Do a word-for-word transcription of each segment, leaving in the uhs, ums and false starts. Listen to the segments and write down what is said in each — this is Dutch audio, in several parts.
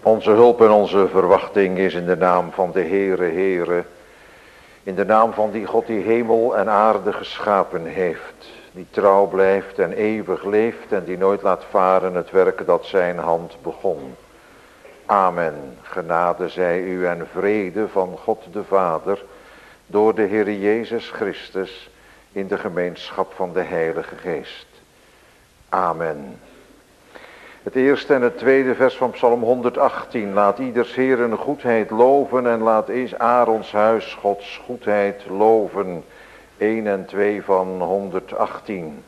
Onze hulp en onze verwachting is in de naam van de Heere, Heere, in de naam van die God die hemel en aarde geschapen heeft, die trouw blijft en eeuwig leeft en die nooit laat varen het werk dat zijn hand begon. Amen. Genade zij u en vrede van God de Vader, door de Heere Jezus Christus, in de gemeenschap van de Heilige Geest. Amen. Het eerste en het tweede vers van Psalm honderdachttien. Laat ieders Heeren goedheid loven en laat eens Aarons huis Gods goedheid loven. één en twee van honderdachttien.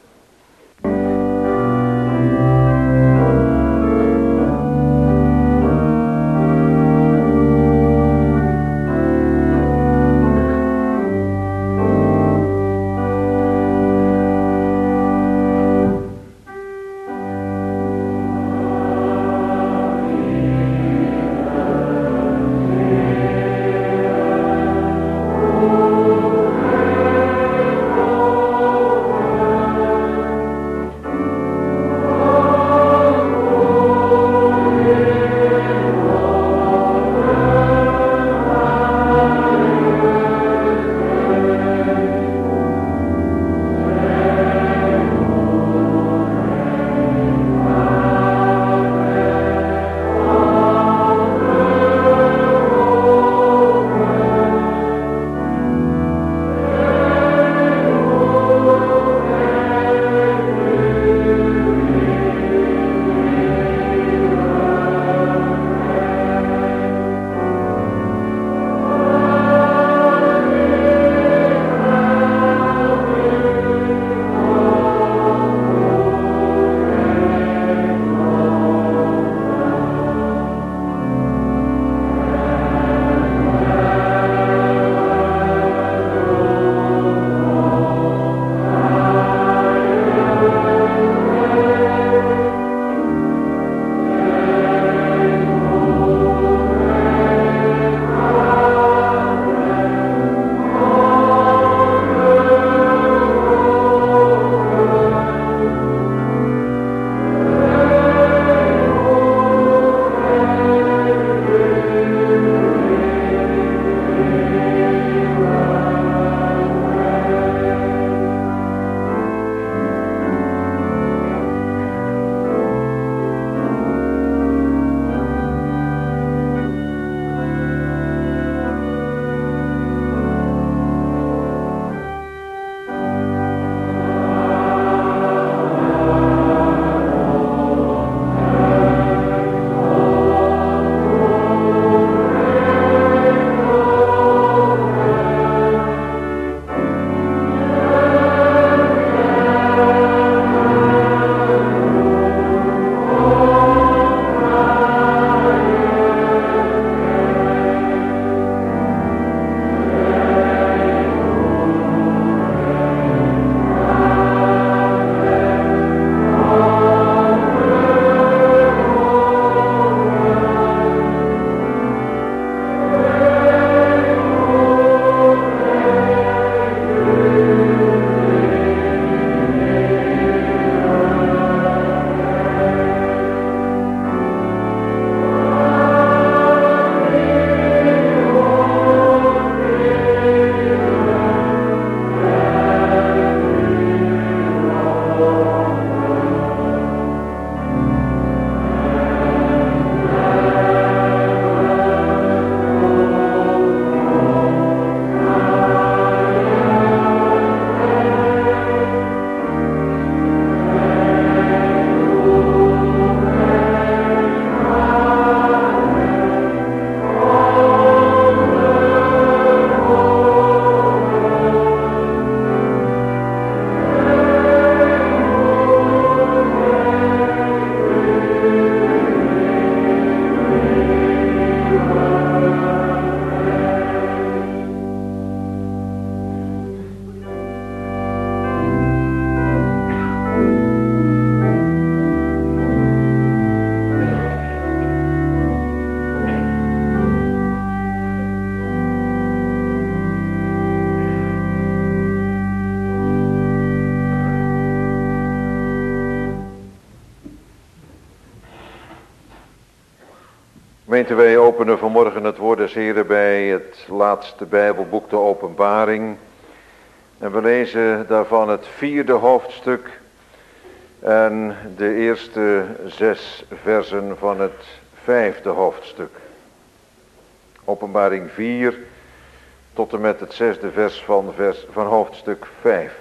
Gemeente, wij openen vanmorgen het woord des Heren bij het laatste Bijbelboek, de Openbaring. En we lezen daarvan het vierde hoofdstuk en de eerste zes versen van het vijfde hoofdstuk. Openbaring vier tot en met het zesde vers van, vers van hoofdstuk vijf.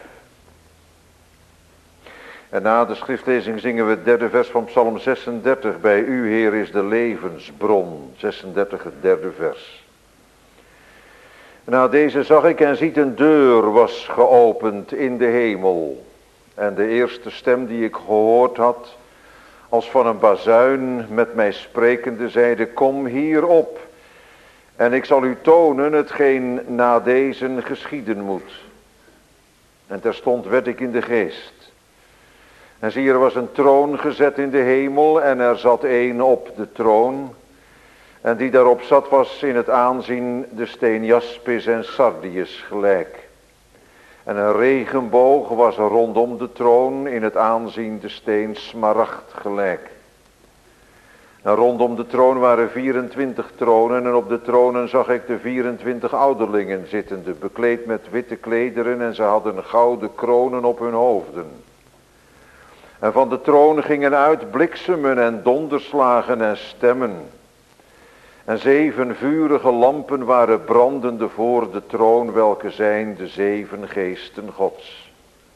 En na de schriftlezing zingen we het derde vers van Psalm zesendertig. Bij u, Heer, is de levensbron. zesendertig, het derde vers. Na deze zag ik en ziet een deur was geopend in de hemel. En de eerste stem die ik gehoord had, als van een bazuin met mij sprekende, zeide: kom hier op, en ik zal u tonen hetgeen na deze geschieden moet. En terstond werd ik in de geest. En zie, er was een troon gezet in de hemel en er zat een op de troon. En die daarop zat was in het aanzien de steen jaspis en sardius gelijk. En een regenboog was rondom de troon, in het aanzien de steen smaragd gelijk. En rondom de troon waren vierentwintig tronen en op de tronen zag ik de vierentwintig ouderlingen zittende, bekleed met witte klederen, en ze hadden gouden kronen op hun hoofden. En van de troon gingen uit bliksemen en donderslagen en stemmen. En zeven vurige lampen waren brandende voor de troon, welke zijn de zeven geesten Gods.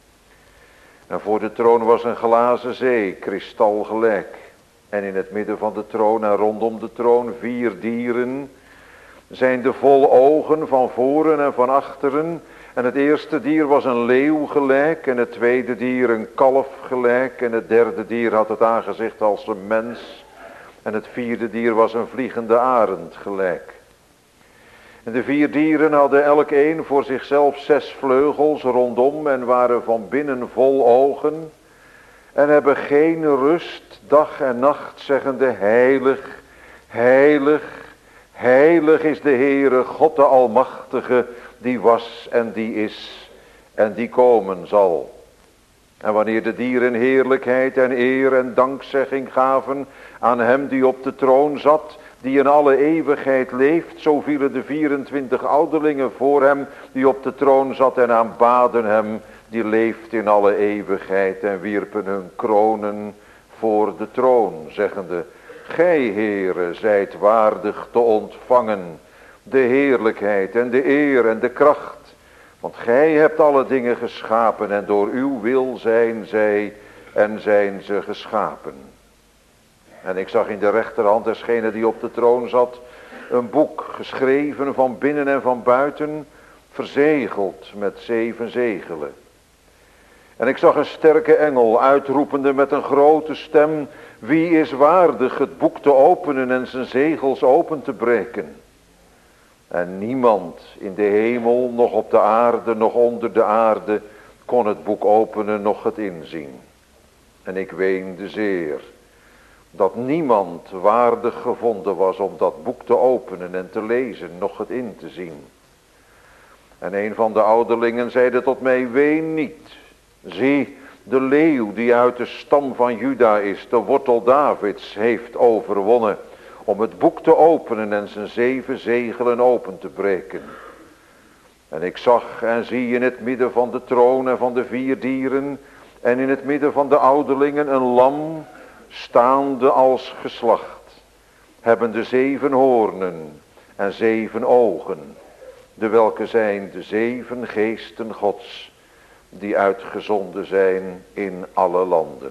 En voor de troon was een glazen zee, kristal gelijk. En in het midden van de troon en rondom de troon vier dieren, zijn de vol ogen van voren en van achteren. En het eerste dier was een leeuw gelijk, en het tweede dier een kalf gelijk, en het derde dier had het aangezicht als een mens, en het vierde dier was een vliegende arend gelijk. En de vier dieren hadden elk een voor zichzelf zes vleugels rondom, en waren van binnen vol ogen, en hebben geen rust, dag en nacht, zeggende: heilig, heilig, heilig is de Heere, God de Almachtige, die was en die is en die komen zal. En wanneer de dieren heerlijkheid en eer en dankzegging gaven aan hem die op de troon zat, die in alle eeuwigheid leeft, zo vielen de vierentwintig ouderlingen voor hem die op de troon zat en aanbaden hem die leeft in alle eeuwigheid, en wierpen hun kronen voor de troon, zeggende: gij, Heere, zijt waardig te ontvangen de heerlijkheid en de eer en de kracht, want gij hebt alle dingen geschapen en door uw wil zijn zij en zijn ze geschapen. En ik zag in de rechterhand desgene die op de troon zat een boek geschreven van binnen en van buiten, verzegeld met zeven zegelen. En ik zag een sterke engel uitroepende met een grote stem: wie is waardig het boek te openen en zijn zegels open te breken? En niemand in de hemel, nog op de aarde, nog onder de aarde, kon het boek openen, nog het inzien. En ik weende zeer, dat niemand waardig gevonden was om dat boek te openen en te lezen, nog het in te zien. En een van de ouderlingen zeide tot mij: ween niet. Zie, de leeuw die uit de stam van Juda is, de wortel Davids, heeft overwonnen om het boek te openen en zijn zeven zegelen open te breken. En ik zag en zie in het midden van de troon en van de vier dieren en in het midden van de ouderlingen een lam, staande als geslacht, hebbende zeven hoornen en zeven ogen, de welke zijn de zeven geesten Gods, die uitgezonden zijn in alle landen.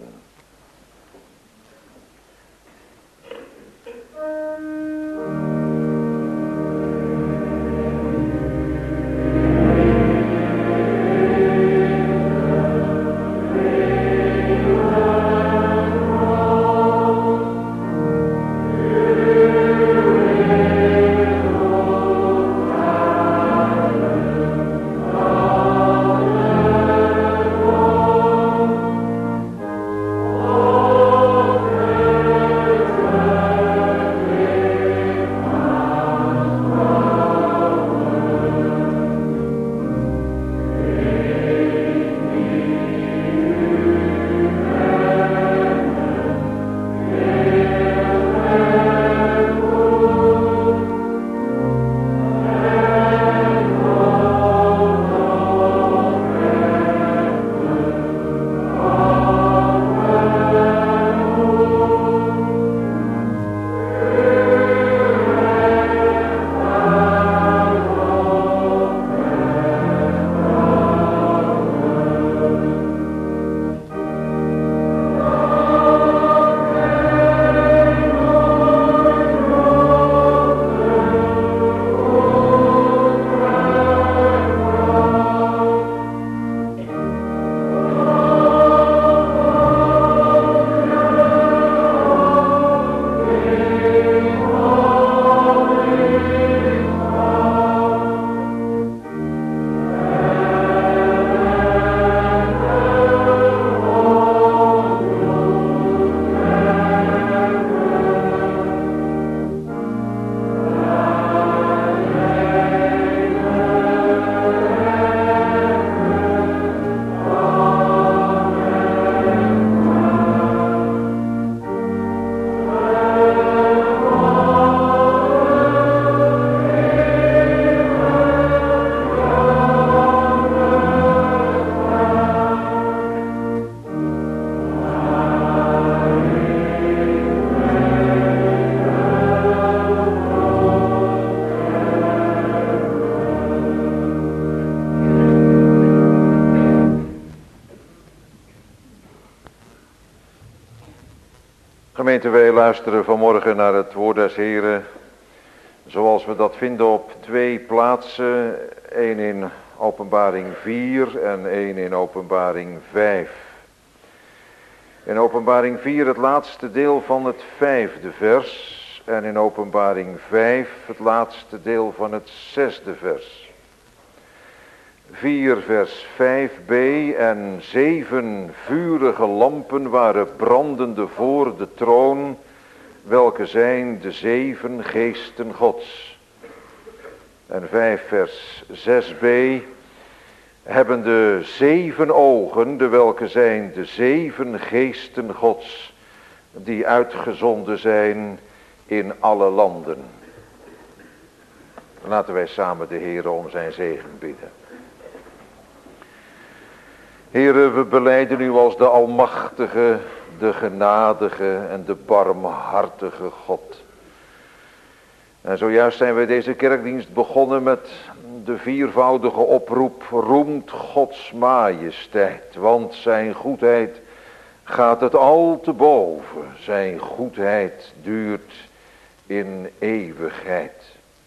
Gemeente, wij luisteren vanmorgen naar het woord des Heren, zoals we dat vinden op twee plaatsen, één in Openbaring vier en één in Openbaring vijf. In Openbaring vier het laatste deel van het vijfde vers en in Openbaring vijf het laatste deel van het zesde vers. vier vers vijf b en zeven vurige lampen waren brandende voor de troon, welke zijn de zeven geesten Gods. En vijf vers zes b, hebben de zeven ogen, de welke zijn de zeven geesten Gods, die uitgezonden zijn in alle landen. Laten wij samen de Heere om zijn zegen bidden. Heere, we belijden u als de almachtige, de genadige en de barmhartige God. En zojuist zijn wij deze kerkdienst begonnen met de viervoudige oproep: roemt Gods majesteit, want zijn goedheid gaat het al te boven. Zijn goedheid duurt in eeuwigheid.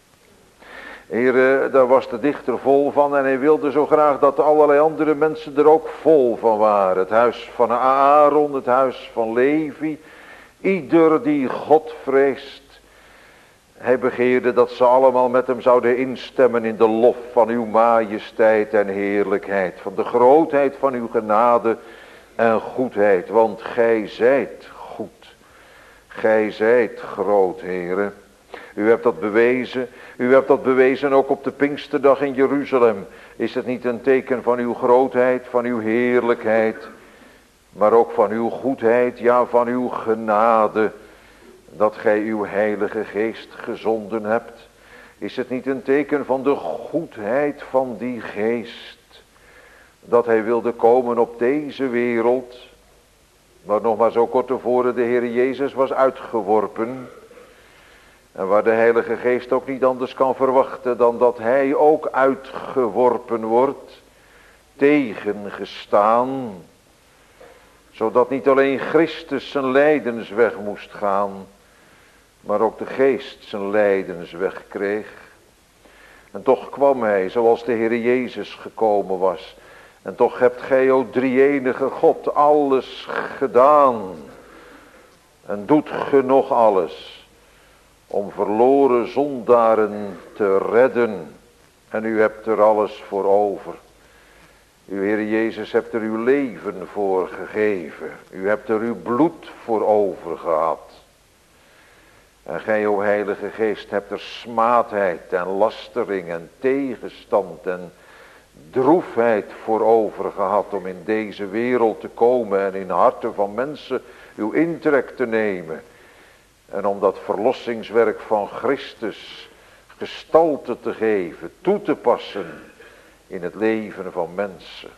Heere, daar was de dichter vol van en hij wilde zo graag dat allerlei andere mensen er ook vol van waren. Het huis van Aaron, het huis van Levi, ieder die God vreest. Hij begeerde dat ze allemaal met hem zouden instemmen in de lof van uw majesteit en heerlijkheid, van de grootheid van uw genade en goedheid, want gij zijt goed. Gij zijt groot, Heere. U hebt dat bewezen. U hebt dat bewezen ook op de Pinksterdag in Jeruzalem. Is het niet een teken van uw grootheid, van uw heerlijkheid, maar ook van uw goedheid, ja, van uw genade, dat gij uw heilige geest gezonden hebt? Is het niet een teken van de goedheid van die geest, dat hij wilde komen op deze wereld, waar nog maar zo kort tevoren de Heer Jezus was uitgeworpen, en waar de Heilige Geest ook niet anders kan verwachten dan dat hij ook uitgeworpen wordt, tegengestaan, zodat niet alleen Christus zijn lijdensweg moest gaan, maar ook de Geest zijn lijdensweg kreeg. En toch kwam hij zoals de Heer Jezus gekomen was. En toch hebt gij, o drie-enige God, alles gedaan. En doet ge nog alles om verloren zondaren te redden. En u hebt er alles voor over. Uw Heer Jezus hebt er uw leven voor gegeven. U hebt er uw bloed voor over gehad. En gij, o Heilige Geest, hebt er smaadheid en lastering en tegenstand en droefheid voor over gehad om in deze wereld te komen en in harten van mensen uw intrek te nemen. En om dat verlossingswerk van Christus gestalte te geven, toe te passen in het leven van mensen.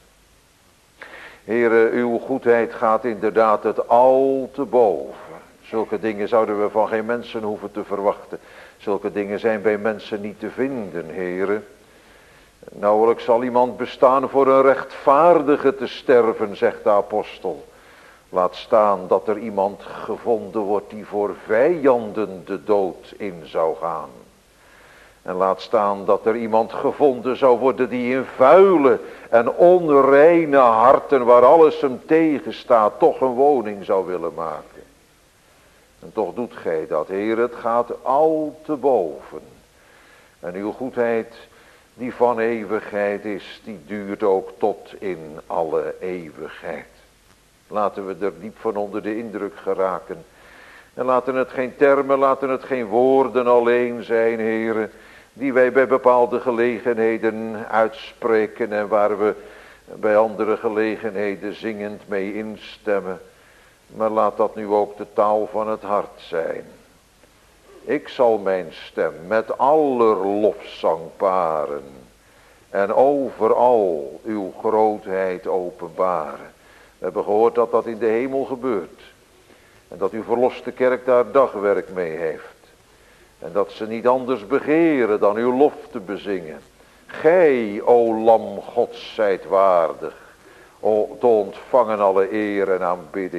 Heere, uw goedheid gaat inderdaad het al te boven. Zulke dingen zouden we van geen mensen hoeven te verwachten. Zulke dingen zijn bij mensen niet te vinden, Heere. Nauwelijks zal iemand bestaan voor een rechtvaardige te sterven, zegt de apostel. Laat staan dat er iemand gevonden wordt die voor vijanden de dood in zou gaan. En laat staan dat er iemand gevonden zou worden die in vuile en onreine harten, waar alles hem tegenstaat, toch een woning zou willen maken. En toch doet gij dat, Heer, het gaat al te boven. En uw goedheid, die van eeuwigheid is, die duurt ook tot in alle eeuwigheid. Laten we er diep van onder de indruk geraken. En laten het geen termen, laten het geen woorden alleen zijn, Heere, die wij bij bepaalde gelegenheden uitspreken en waar we bij andere gelegenheden zingend mee instemmen. Maar laat dat nu ook de taal van het hart zijn. Ik zal mijn stem met aller lofzang paren en overal uw grootheid openbaren. We hebben gehoord dat dat in de hemel gebeurt. En dat uw verloste kerk daar dagwerk mee heeft. En dat ze niet anders begeren dan uw lof te bezingen. Gij, o lam Gods, zijt waardig o, te ontvangen alle eer en aanbidding.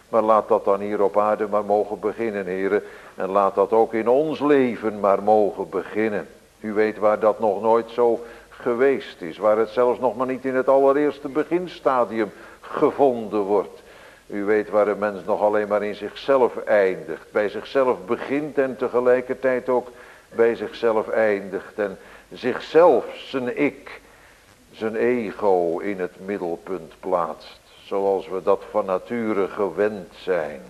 Maar laat dat dan hier op aarde maar mogen beginnen, heren. En laat dat ook in ons leven maar mogen beginnen. U weet waar dat nog nooit zo geweest is. Waar het zelfs nog maar niet in het allereerste beginstadium gevonden wordt. U weet waar een mens nog alleen maar in zichzelf eindigt. Bij zichzelf begint en tegelijkertijd ook bij zichzelf eindigt. En zichzelf, zijn ik, zijn ego in het middelpunt plaatst. Zoals we dat van nature gewend zijn.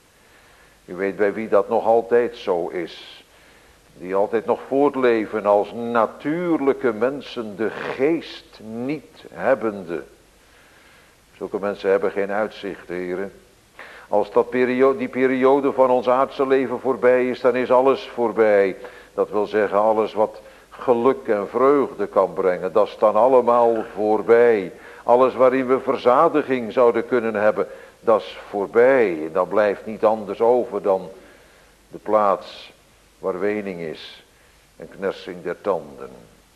U weet bij wie dat nog altijd zo is. Die altijd nog voortleven als natuurlijke mensen, de geest niet hebbende. Zulke mensen hebben geen uitzicht, heren. Als dat periode, die periode van ons aardse leven voorbij is, dan is alles voorbij. Dat wil zeggen, alles wat geluk en vreugde kan brengen, dat is dan allemaal voorbij. Alles waarin we verzadiging zouden kunnen hebben, dat is voorbij. En dan blijft niet anders over dan de plaats waar wening is en knersing der tanden.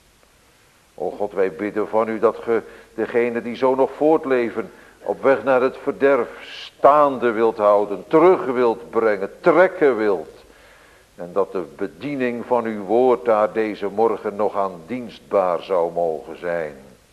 O God, wij bidden van u dat ge degene die zo nog voortleven op weg naar het verderf staande wilt houden, terug wilt brengen, trekken wilt. En dat de bediening van uw woord daar deze morgen nog aan dienstbaar zou mogen zijn.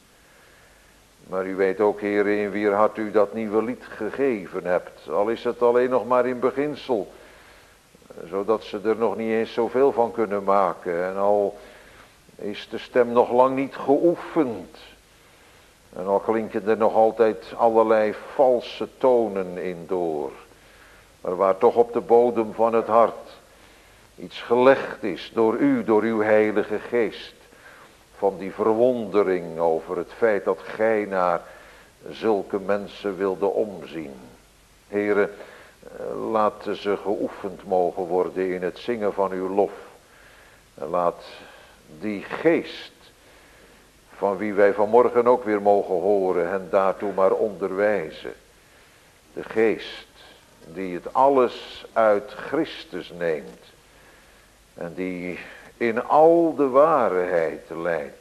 Maar u weet ook, Heer, in wier hart u dat nieuwe lied gegeven hebt. Al is het alleen nog maar in beginsel. Zodat ze er nog niet eens zoveel van kunnen maken. En al is de stem nog lang niet geoefend. En al klinken er nog altijd allerlei valse tonen in door. Maar waar toch op de bodem van het hart iets gelegd is door u, door uw heilige geest. Van die verwondering over het feit dat gij naar zulke mensen wilde omzien. Here, laat ze geoefend mogen worden in het zingen van uw lof. En laat die geest, van wie wij vanmorgen ook weer mogen horen, hen daartoe maar onderwijzen. De geest die het alles uit Christus neemt. En die in al de waarheid leidt.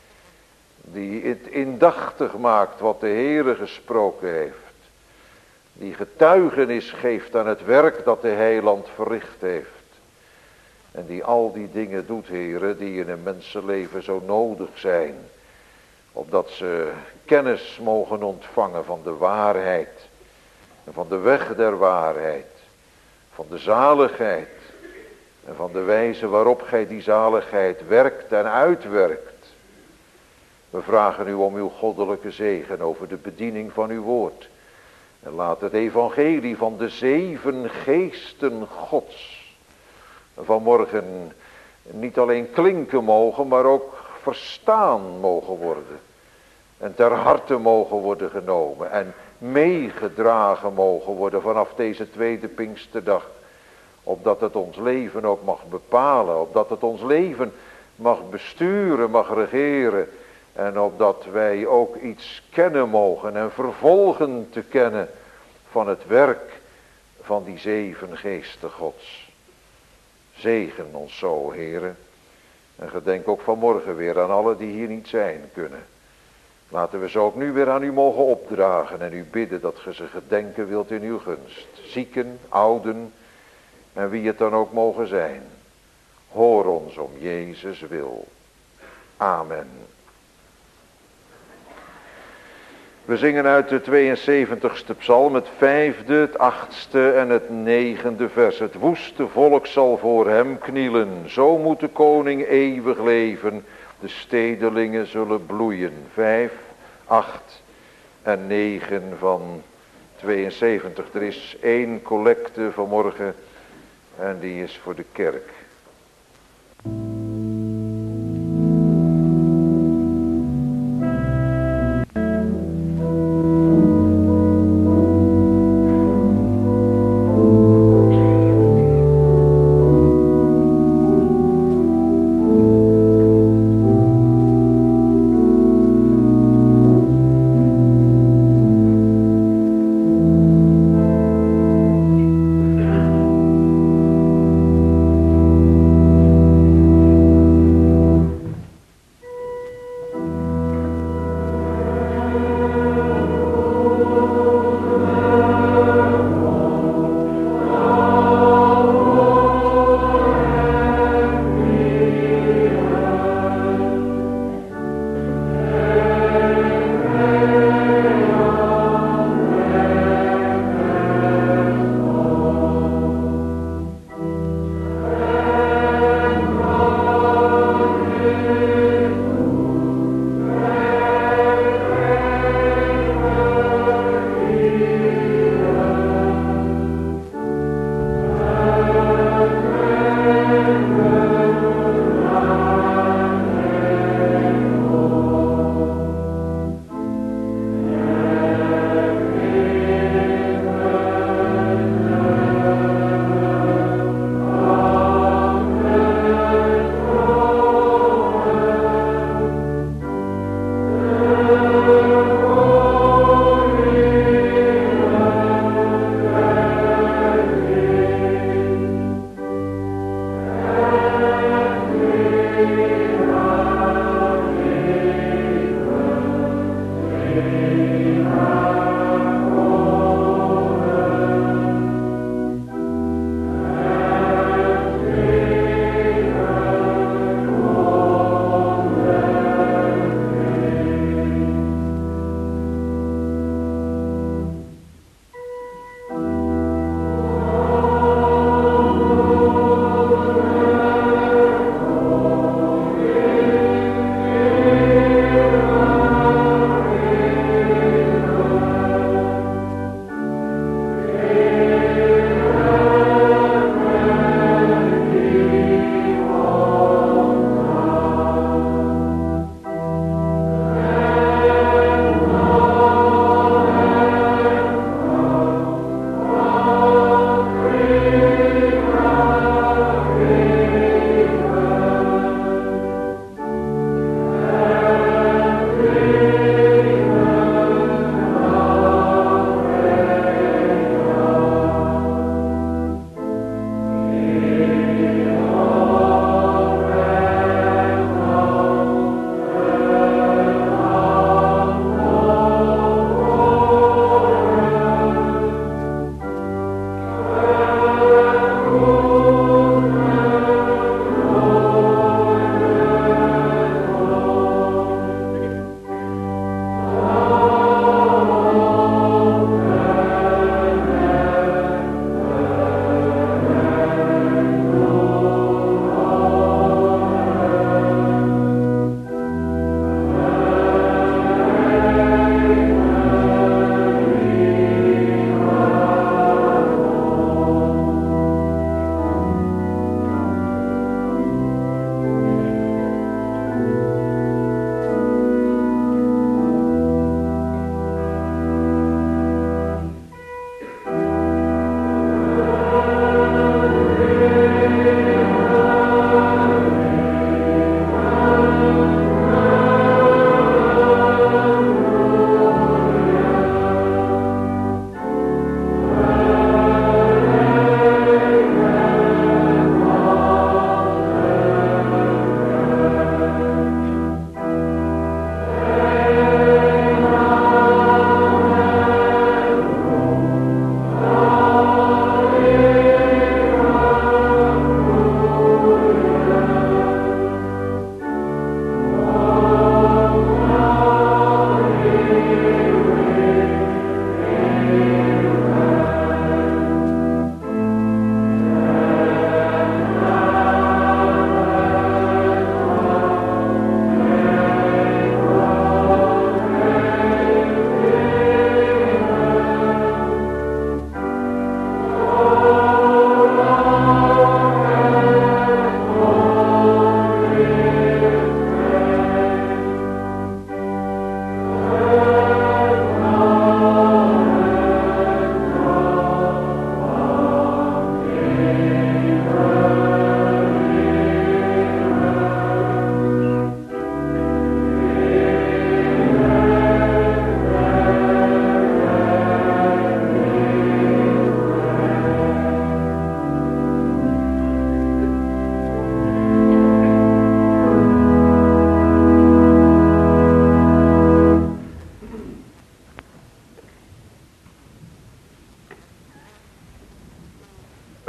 Die het indachtig maakt wat de Heere gesproken heeft. Die getuigenis geeft aan het werk dat de heiland verricht heeft. En die al die dingen doet, Heere, die in een mensenleven zo nodig zijn. Opdat ze kennis mogen ontvangen van de waarheid. En van de weg der waarheid. Van de zaligheid. En van de wijze waarop gij die zaligheid werkt en uitwerkt. We vragen u om uw goddelijke zegen over de bediening van uw woord. En laat het evangelie van de zeven geesten Gods vanmorgen niet alleen klinken mogen, maar ook verstaan mogen worden. En ter harte mogen worden genomen en meegedragen mogen worden vanaf deze tweede Pinksterdag. Opdat het ons leven ook mag bepalen, opdat het ons leven mag besturen, mag regeren. En opdat wij ook iets kennen mogen en vervolgen te kennen van het werk van die zeven geesten Gods. Zegen ons zo, Heere. En gedenk ook vanmorgen weer aan alle die hier niet zijn kunnen. Laten we ze ook nu weer aan u mogen opdragen en u bidden dat ge ze gedenken wilt in uw gunst. Zieken, ouden en wie het dan ook mogen zijn. Hoor ons om Jezus wil. Amen. We zingen uit de tweeënzeventigste psalm, het vijfde, het achtste en het negende vers. Het woeste volk zal voor hem knielen, zo moet de koning eeuwig leven. De stedelingen zullen bloeien. Vijf, acht en negen van tweeënzeventig. Er is één collecte vanmorgen en die is voor de kerk. Thank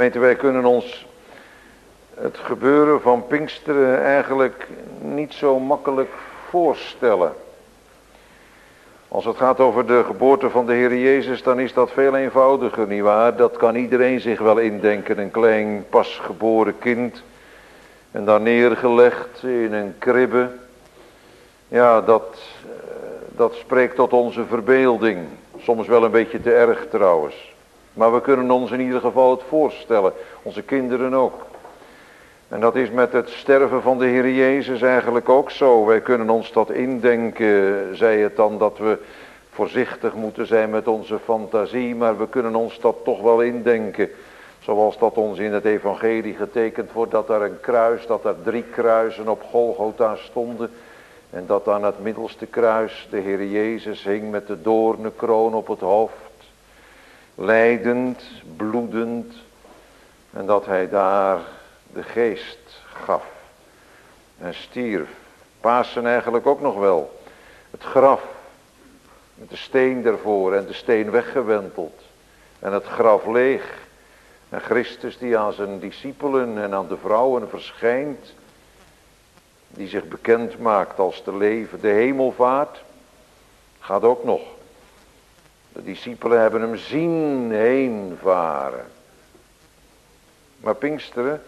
Gemeente, wij kunnen ons het gebeuren van Pinksteren eigenlijk niet zo makkelijk voorstellen. Als het gaat over de geboorte van de Heer Jezus, dan is dat veel eenvoudiger, nietwaar? Dat kan iedereen zich wel indenken, een klein pasgeboren kind en dan neergelegd in een kribbe. Ja, dat, dat spreekt tot onze verbeelding, soms wel een beetje te erg trouwens. Maar we kunnen ons in ieder geval het voorstellen, onze kinderen ook. En dat is met het sterven van de Heer Jezus eigenlijk ook zo. Wij kunnen ons dat indenken, zei het dan dat we voorzichtig moeten zijn met onze fantasie, maar we kunnen ons dat toch wel indenken. Zoals dat ons in het evangelie getekend wordt, dat er een kruis, dat er drie kruisen op Golgotha stonden. En dat aan het middelste kruis de Heer Jezus hing met de doornenkroon op het hoofd. Lijdend, bloedend. En dat hij daar de geest gaf. En stierf. Pasen eigenlijk ook nog wel. Het graf. Met de steen ervoor en de steen weggewenteld. En het graf leeg. En Christus die aan zijn discipelen en aan de vrouwen verschijnt. Die zich bekend maakt als te leven. De hemelvaart gaat ook nog. De discipelen hebben hem zien heen varen. Maar Pinksteren,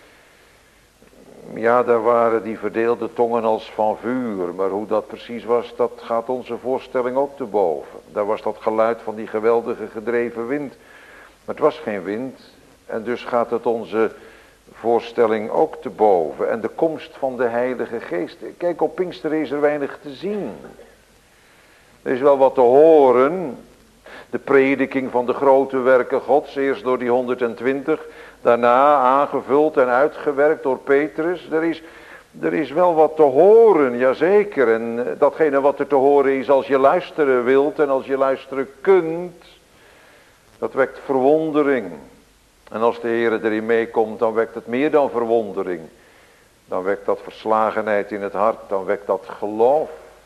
ja, daar waren die verdeelde tongen als van vuur. Maar hoe dat precies was, dat gaat onze voorstelling ook te boven. Daar was dat geluid van die geweldige gedreven wind. Maar het was geen wind. En dus gaat het onze voorstelling ook te boven. En de komst van de Heilige Geest. Kijk, op Pinksteren is er weinig te zien. Er is wel wat te horen. De prediking van de grote werken Gods. Eerst door die honderdtwintig. Daarna aangevuld en uitgewerkt door Petrus. Er is, er is wel wat te horen, jazeker. En datgene wat er te horen is als je luisteren wilt en als je luisteren kunt. Dat wekt verwondering. En als de Heer erin meekomt, dan wekt het meer dan verwondering. Dan wekt dat verslagenheid in het hart, dan wekt dat geloof.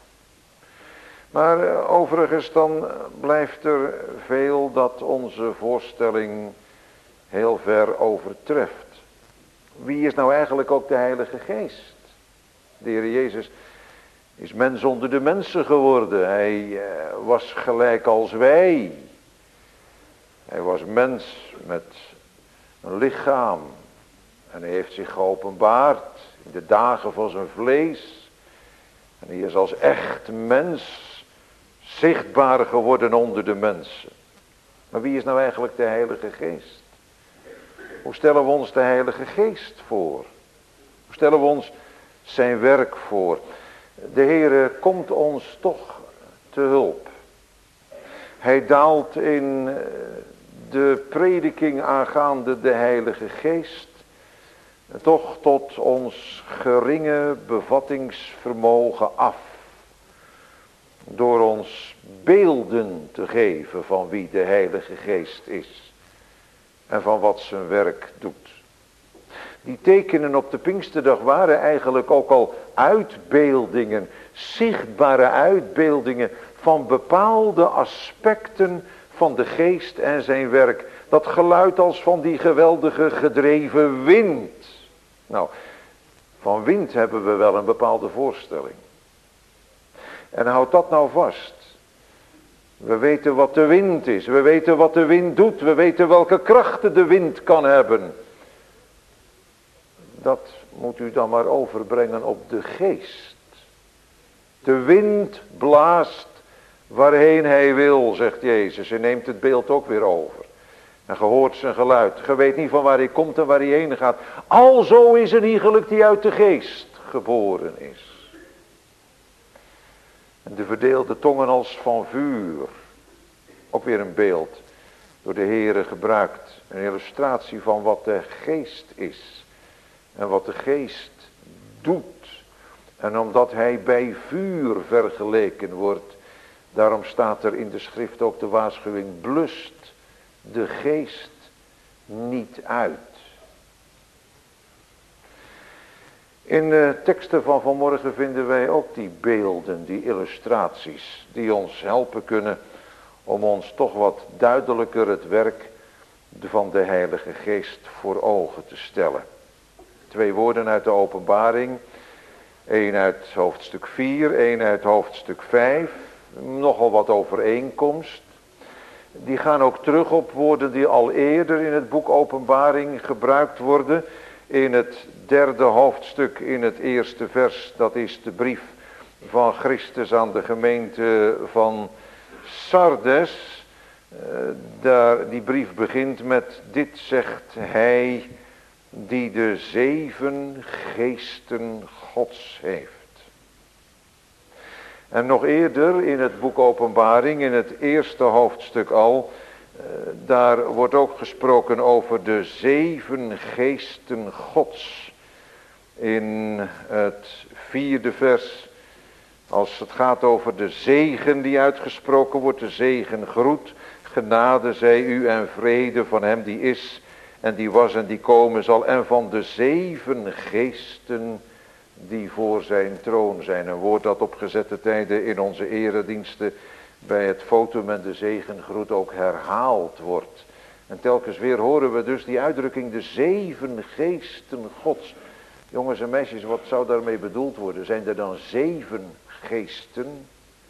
Maar overigens dan blijft er veel dat onze voorstelling heel ver overtreft. Wie is nou eigenlijk ook de Heilige Geest? De Heer Jezus is mens onder de mensen geworden. Hij was gelijk als wij. Hij was mens met een lichaam. En hij heeft zich geopenbaard in de dagen van zijn vlees. En hij is als echt mens zichtbaar geworden onder de mensen. Maar wie is nou eigenlijk de Heilige Geest? Hoe stellen we ons de Heilige Geest voor? Hoe stellen we ons zijn werk voor? De Heere komt ons toch te hulp. Hij daalt in de prediking aangaande de Heilige Geest toch tot ons geringe bevattingsvermogen af. Door ons beelden te geven van wie de Heilige Geest is. En van wat zijn werk doet. Die tekenen op de Pinksterdag waren eigenlijk ook al uitbeeldingen. Zichtbare uitbeeldingen van bepaalde aspecten van de geest en zijn werk. Dat geluid als van die geweldige gedreven wind. Nou, van wind hebben we wel een bepaalde voorstelling. En houd dat nou vast. We weten wat de wind is. We weten wat de wind doet. We weten welke krachten de wind kan hebben. Dat moet u dan maar overbrengen op de geest. De wind blaast waarheen hij wil, zegt Jezus. Hij neemt het beeld ook weer over. En ge hoort zijn geluid. Ge weet niet van waar hij komt en waar hij heen gaat. Alzo is een iegelijk die uit de geest geboren is. En de verdeelde tongen als van vuur. Ook weer een beeld. Door de Heere gebruikt. Een illustratie van wat de geest is. En wat de geest doet. En omdat hij bij vuur vergeleken wordt. Daarom staat er in de schrift ook de waarschuwing. Blust de geest niet uit. In de teksten van vanmorgen vinden wij ook die beelden, die illustraties. Die ons helpen kunnen om ons toch wat duidelijker het werk van de Heilige Geest voor ogen te stellen. Twee woorden uit de Openbaring. Eén uit hoofdstuk vier, één uit hoofdstuk vijf. Nogal wat overeenkomst. Die gaan ook terug op woorden die al eerder in het boek Openbaring gebruikt worden. In het derde hoofdstuk, in het eerste vers, dat is de brief van Christus aan de gemeente van Sardes. Uh, daar, die brief begint met: dit zegt hij die de zeven geesten Gods heeft. En nog eerder in het boek Openbaring, in het eerste hoofdstuk al, uh, daar wordt ook gesproken over de zeven geesten Gods. In het vierde vers, als het gaat over de zegen die uitgesproken wordt, de zegen groet. Genade zij u en vrede van hem die is en die was en die komen zal, en van de zeven geesten die voor zijn troon zijn. Een woord dat op gezette tijden in onze erediensten bij het fotum en de zegengroet ook herhaald wordt. En telkens weer horen we dus die uitdrukking, de zeven geesten Gods. Jongens en meisjes, wat zou daarmee bedoeld worden? Zijn er dan zeven geesten?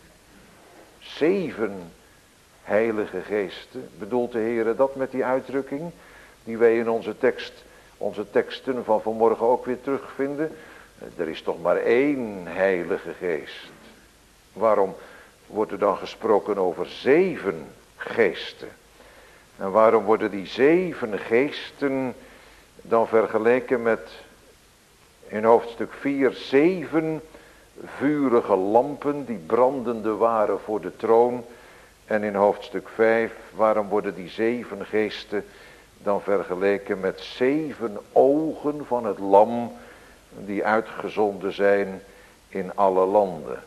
Zeven heilige geesten? Bedoelt de Heer dat met die uitdrukking? Die wij in onze tekst, onze teksten van vanmorgen ook weer terugvinden. Er is toch maar één heilige geest. Waarom wordt er dan gesproken over zeven geesten? En waarom worden die zeven geesten dan vergeleken met, in hoofdstuk vier, zeven vurige lampen die brandende waren voor de troon? En in hoofdstuk vijf, waarom worden die zeven geesten dan vergeleken met zeven ogen van het lam die uitgezonden zijn in alle landen?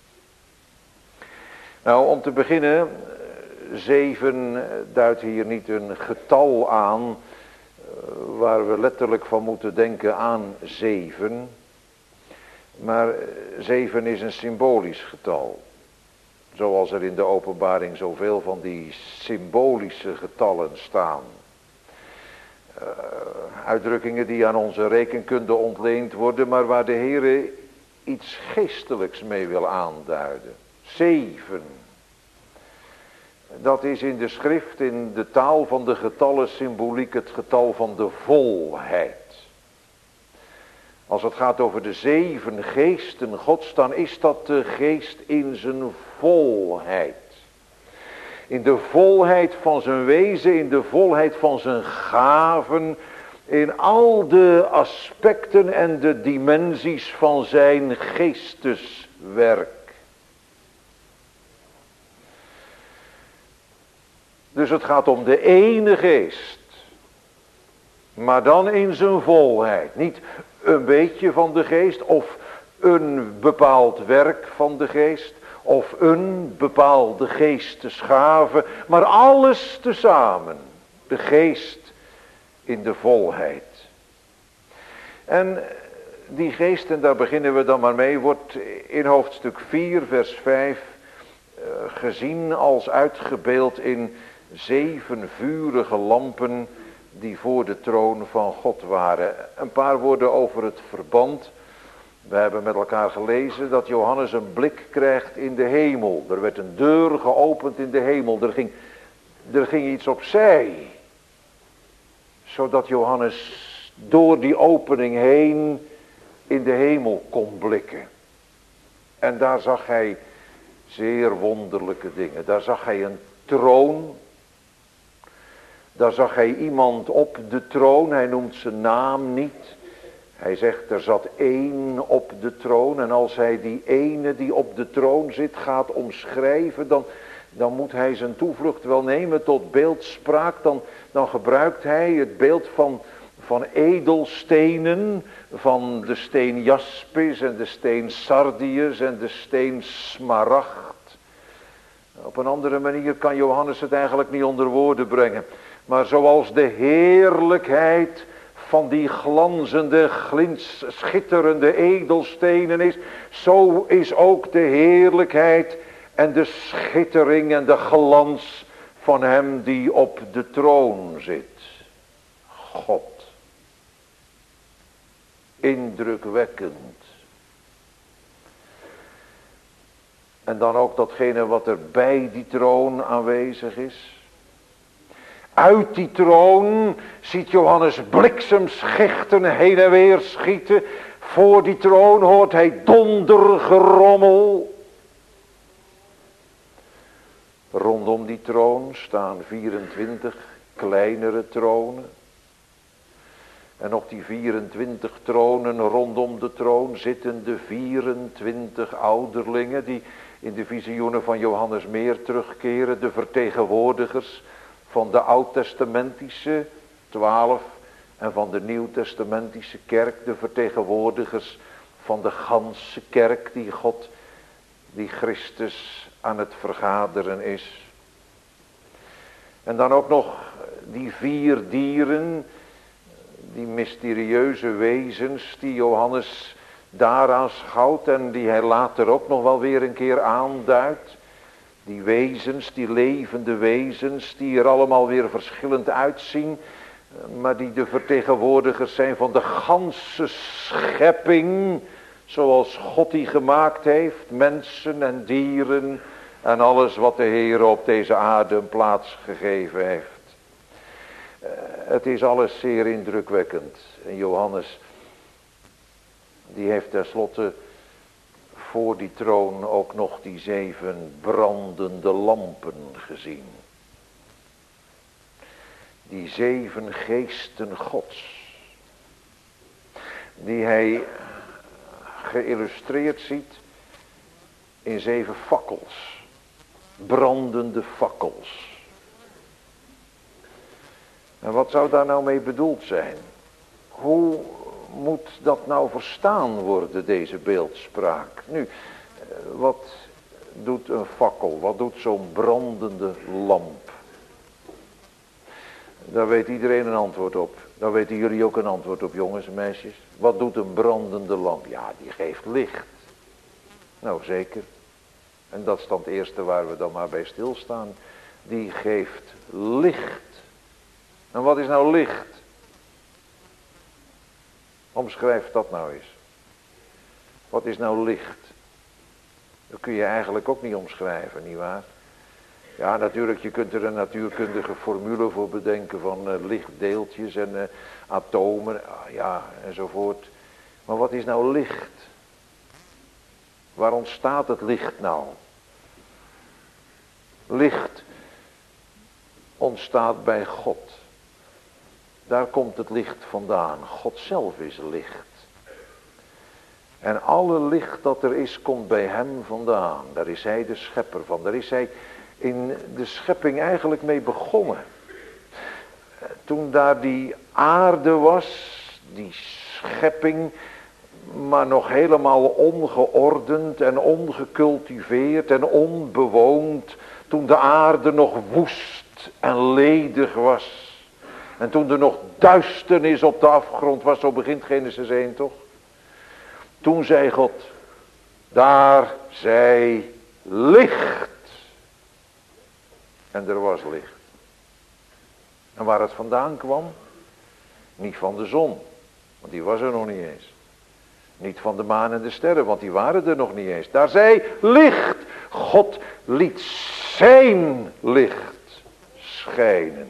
Nou, om te beginnen, zeven duidt hier niet een getal aan waar we letterlijk van moeten denken aan zeven. Maar zeven is een symbolisch getal. Zoals er in de Openbaring zoveel van die symbolische getallen staan. Uh, uitdrukkingen die aan onze rekenkunde ontleend worden, maar waar de Heer iets geestelijks mee wil aanduiden. Zeven. Dat is in de schrift, in de taal van de getallen symboliek, het getal van de volheid. Als het gaat over de zeven geesten Gods, dan is dat de geest in zijn volheid. In de volheid van zijn wezen, in de volheid van zijn gaven, in al de aspecten en de dimensies van zijn geesteswerk. Dus het gaat om de ene geest, maar dan in zijn volheid. Niet een beetje van de geest of een bepaald werk van de geest of een bepaalde geestesgave, maar alles tezamen. De geest in de volheid. En die geest, en daar beginnen we dan maar mee, wordt in hoofdstuk vier vers vijf uh, gezien als uitgebeeld in zeven vurige lampen die voor de troon van God waren. Een paar woorden over het verband. We hebben met elkaar gelezen dat Johannes een blik krijgt in de hemel. Er werd een deur geopend in de hemel. Er ging, er ging iets opzij. Zodat Johannes door die opening heen in de hemel kon blikken. En daar zag hij zeer wonderlijke dingen. Daar zag hij een troon. Daar zag hij iemand op de troon. Hij noemt zijn naam niet. Hij zegt, er zat één op de troon. En als hij die ene die op de troon zit gaat omschrijven, dan, dan moet hij zijn toevlucht wel nemen tot beeldspraak. Dan, dan gebruikt hij het beeld van, van edelstenen, van de steen jaspis en de steen sardius en de steen smaragd. Op een andere manier kan Johannes het eigenlijk niet onder woorden brengen. Maar zoals de heerlijkheid van die glanzende, glins, schitterende edelstenen is, zo is ook de heerlijkheid en de schittering en de glans van hem die op de troon zit. God. Indrukwekkend. En dan ook datgene wat er bij die troon aanwezig is. Uit die troon ziet Johannes bliksemschichten heen en weer schieten. Voor die troon hoort hij dondergerommel. Rondom die troon staan vierentwintig kleinere tronen. En op die vierentwintig tronen rondom de troon zitten de vierentwintig ouderlingen die in de visioenen van Johannes meer terugkeren. De vertegenwoordigers van de oud-testamentische twaalf en van de nieuw-testamentische kerk. De vertegenwoordigers van de ganse kerk die God, die Christus aan het vergaderen is. En dan ook nog die vier dieren, die mysterieuze wezens die Johannes daar aanschouwt en die hij later ook nog wel weer een keer aanduidt. Die wezens, die levende wezens, die er allemaal weer verschillend uitzien, maar die de vertegenwoordigers zijn van de ganse schepping, zoals God die gemaakt heeft, mensen en dieren en alles wat de Heer op deze aarde een plaats gegeven heeft. Uh, het is alles zeer indrukwekkend. En Johannes, die heeft tenslotte voor die troon ook nog die zeven brandende lampen gezien. Die zeven geesten Gods. Die hij geïllustreerd ziet in zeven fakkels. Brandende fakkels. En wat zou daar nou mee bedoeld zijn? Hoe moet dat nou verstaan worden, deze beeldspraak? Nu, wat doet een fakkel? Wat doet zo'n brandende lamp? Daar weet iedereen een antwoord op. Daar weten jullie ook een antwoord op, jongens en meisjes. Wat doet een brandende lamp? Ja, die geeft licht. Nou, zeker. En dat is dan het eerste waar we dan maar bij stilstaan. Die geeft licht. En wat is nou licht? Omschrijf dat nou eens. Wat is nou licht? Dat kun je eigenlijk ook niet omschrijven, nietwaar? Ja, natuurlijk, je kunt er een natuurkundige formule voor bedenken van uh, lichtdeeltjes en uh, atomen, uh, ja, enzovoort. Maar wat is nou licht? Waar ontstaat het licht nou? Licht ontstaat bij God. Daar komt het licht vandaan. God zelf is licht. En alle licht dat er is, komt bij hem vandaan. Daar is hij de schepper van. Daar is hij in de schepping eigenlijk mee begonnen. Toen daar die aarde was, die schepping, maar nog helemaal ongeordend en ongecultiveerd en onbewoond. Toen de aarde nog woest en ledig was. En toen er nog duisternis op de afgrond was, zo begint Genesis één toch? Toen zei God, daar zij licht. En er was licht. En waar het vandaan kwam? Niet van de zon, want die was er nog niet eens. Niet van de maan en de sterren, want die waren er nog niet eens. Daar zij licht. God liet zijn licht schijnen.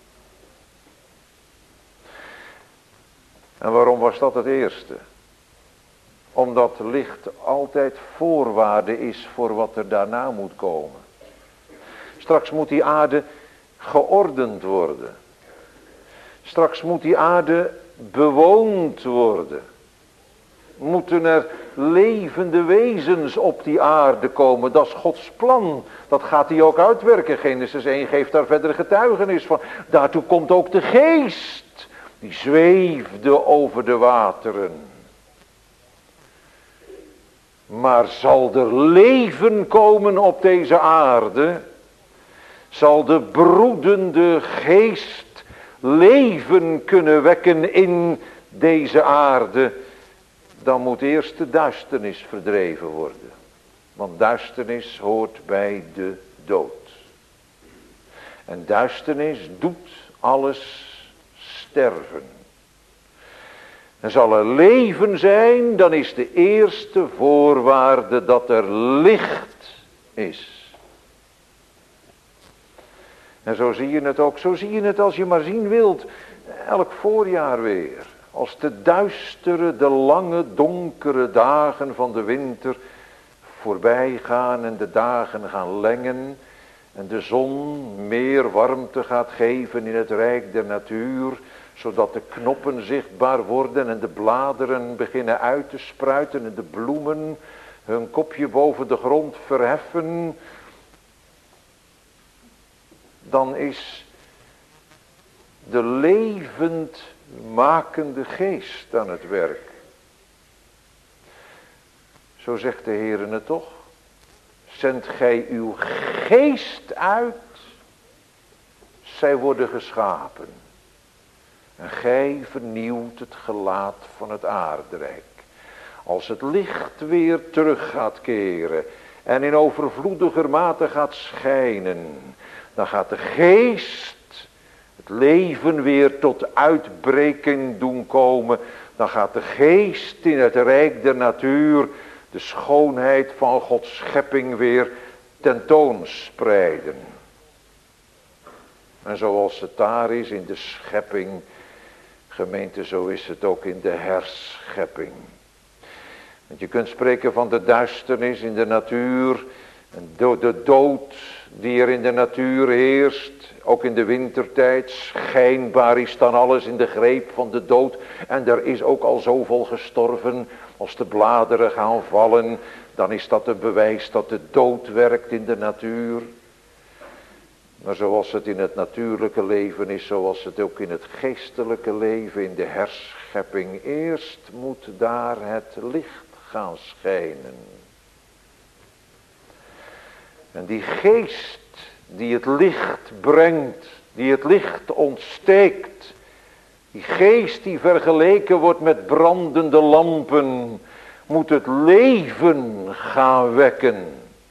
En waarom was dat het eerste? Omdat licht altijd voorwaarde is voor wat er daarna moet komen. Straks moet die aarde geordend worden. Straks moet die aarde bewoond worden. Moeten er levende wezens op die aarde komen. Dat is Gods plan. Dat gaat hij ook uitwerken. Genesis één geeft daar verder getuigenis van. Daartoe komt ook de geest. Die zweefde over de wateren. Maar zal er leven komen op deze aarde? Zal de broedende geest leven kunnen wekken in deze aarde? Dan moet eerst de duisternis verdreven worden. Want duisternis hoort bij de dood. En duisternis doet alles sterven. En zal er leven zijn, dan is de eerste voorwaarde dat er licht is. En zo zie je het ook, zo zie je het als je maar zien wilt, elk voorjaar weer. Als de duistere, de lange, donkere dagen van de winter voorbij gaan en de dagen gaan lengen en de zon meer warmte gaat geven in het rijk der natuur, zodat de knoppen zichtbaar worden en de bladeren beginnen uit te spruiten en de bloemen hun kopje boven de grond verheffen, dan is de levendmakende geest aan het werk. Zo zegt de Heere het toch. Zendt gij uw geest uit, zij worden geschapen. En gij vernieuwt het gelaat van het aardrijk. Als het licht weer terug gaat keren en in overvloediger mate gaat schijnen, dan gaat de geest het leven weer tot uitbreking doen komen. Dan gaat de geest in het rijk der natuur de schoonheid van Gods schepping weer tentoonspreiden. En zoals het daar is in de schepping, gemeente, zo is het ook in de herschepping. Want je kunt spreken van de duisternis in de natuur, en de dood die er in de natuur heerst, ook in de wintertijd. Schijnbaar is dan alles in de greep van de dood. En er is ook al zoveel gestorven. Als de bladeren gaan vallen, dan is dat een bewijs dat de dood werkt in de natuur. Maar zoals het in het natuurlijke leven is, zoals het ook in het geestelijke leven, in de herschepping, eerst moet daar het licht gaan schijnen. En die geest die het licht brengt, die het licht ontsteekt, die geest die vergeleken wordt met brandende lampen, moet het leven gaan wekken.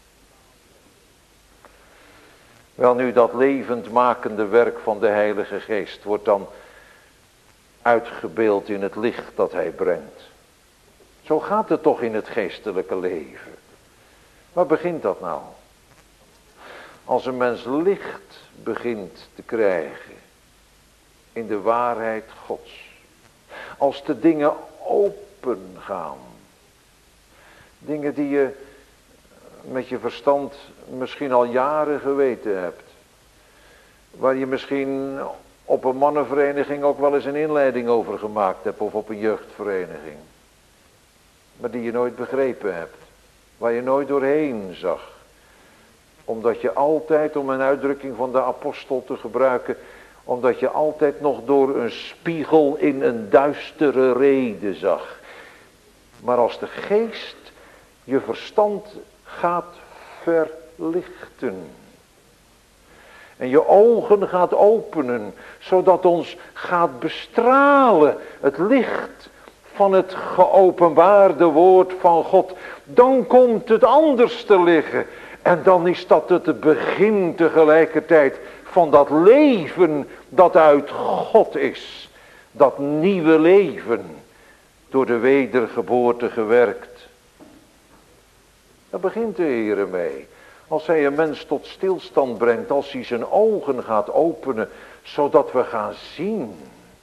Wel nu, dat levendmakende werk van de Heilige Geest wordt dan uitgebeeld in het licht dat hij brengt. Zo gaat het toch in het geestelijke leven. Waar begint dat nou? Als een mens licht begint te krijgen in de waarheid Gods. Als de dingen open gaan. Dingen die je met je verstand misschien al jaren geweten hebt. Waar je misschien op een mannenvereniging ook wel eens een inleiding over gemaakt hebt. Of op een jeugdvereniging. Maar die je nooit begrepen hebt. Waar je nooit doorheen zag. Omdat je altijd, om een uitdrukking van de apostel te gebruiken, omdat je altijd nog door een spiegel in een duistere rede zag. Maar als de geest je verstand gaat verlichten. En je ogen gaat openen, zodat ons gaat bestralen het licht van het geopenbaarde woord van God. Dan komt het anders te liggen. En dan is dat het begin tegelijkertijd van dat leven dat uit God is. Dat nieuwe leven door de wedergeboorte gewerkt. Daar begint de Heer mee. Als hij een mens tot stilstand brengt, als hij zijn ogen gaat openen, zodat we gaan zien.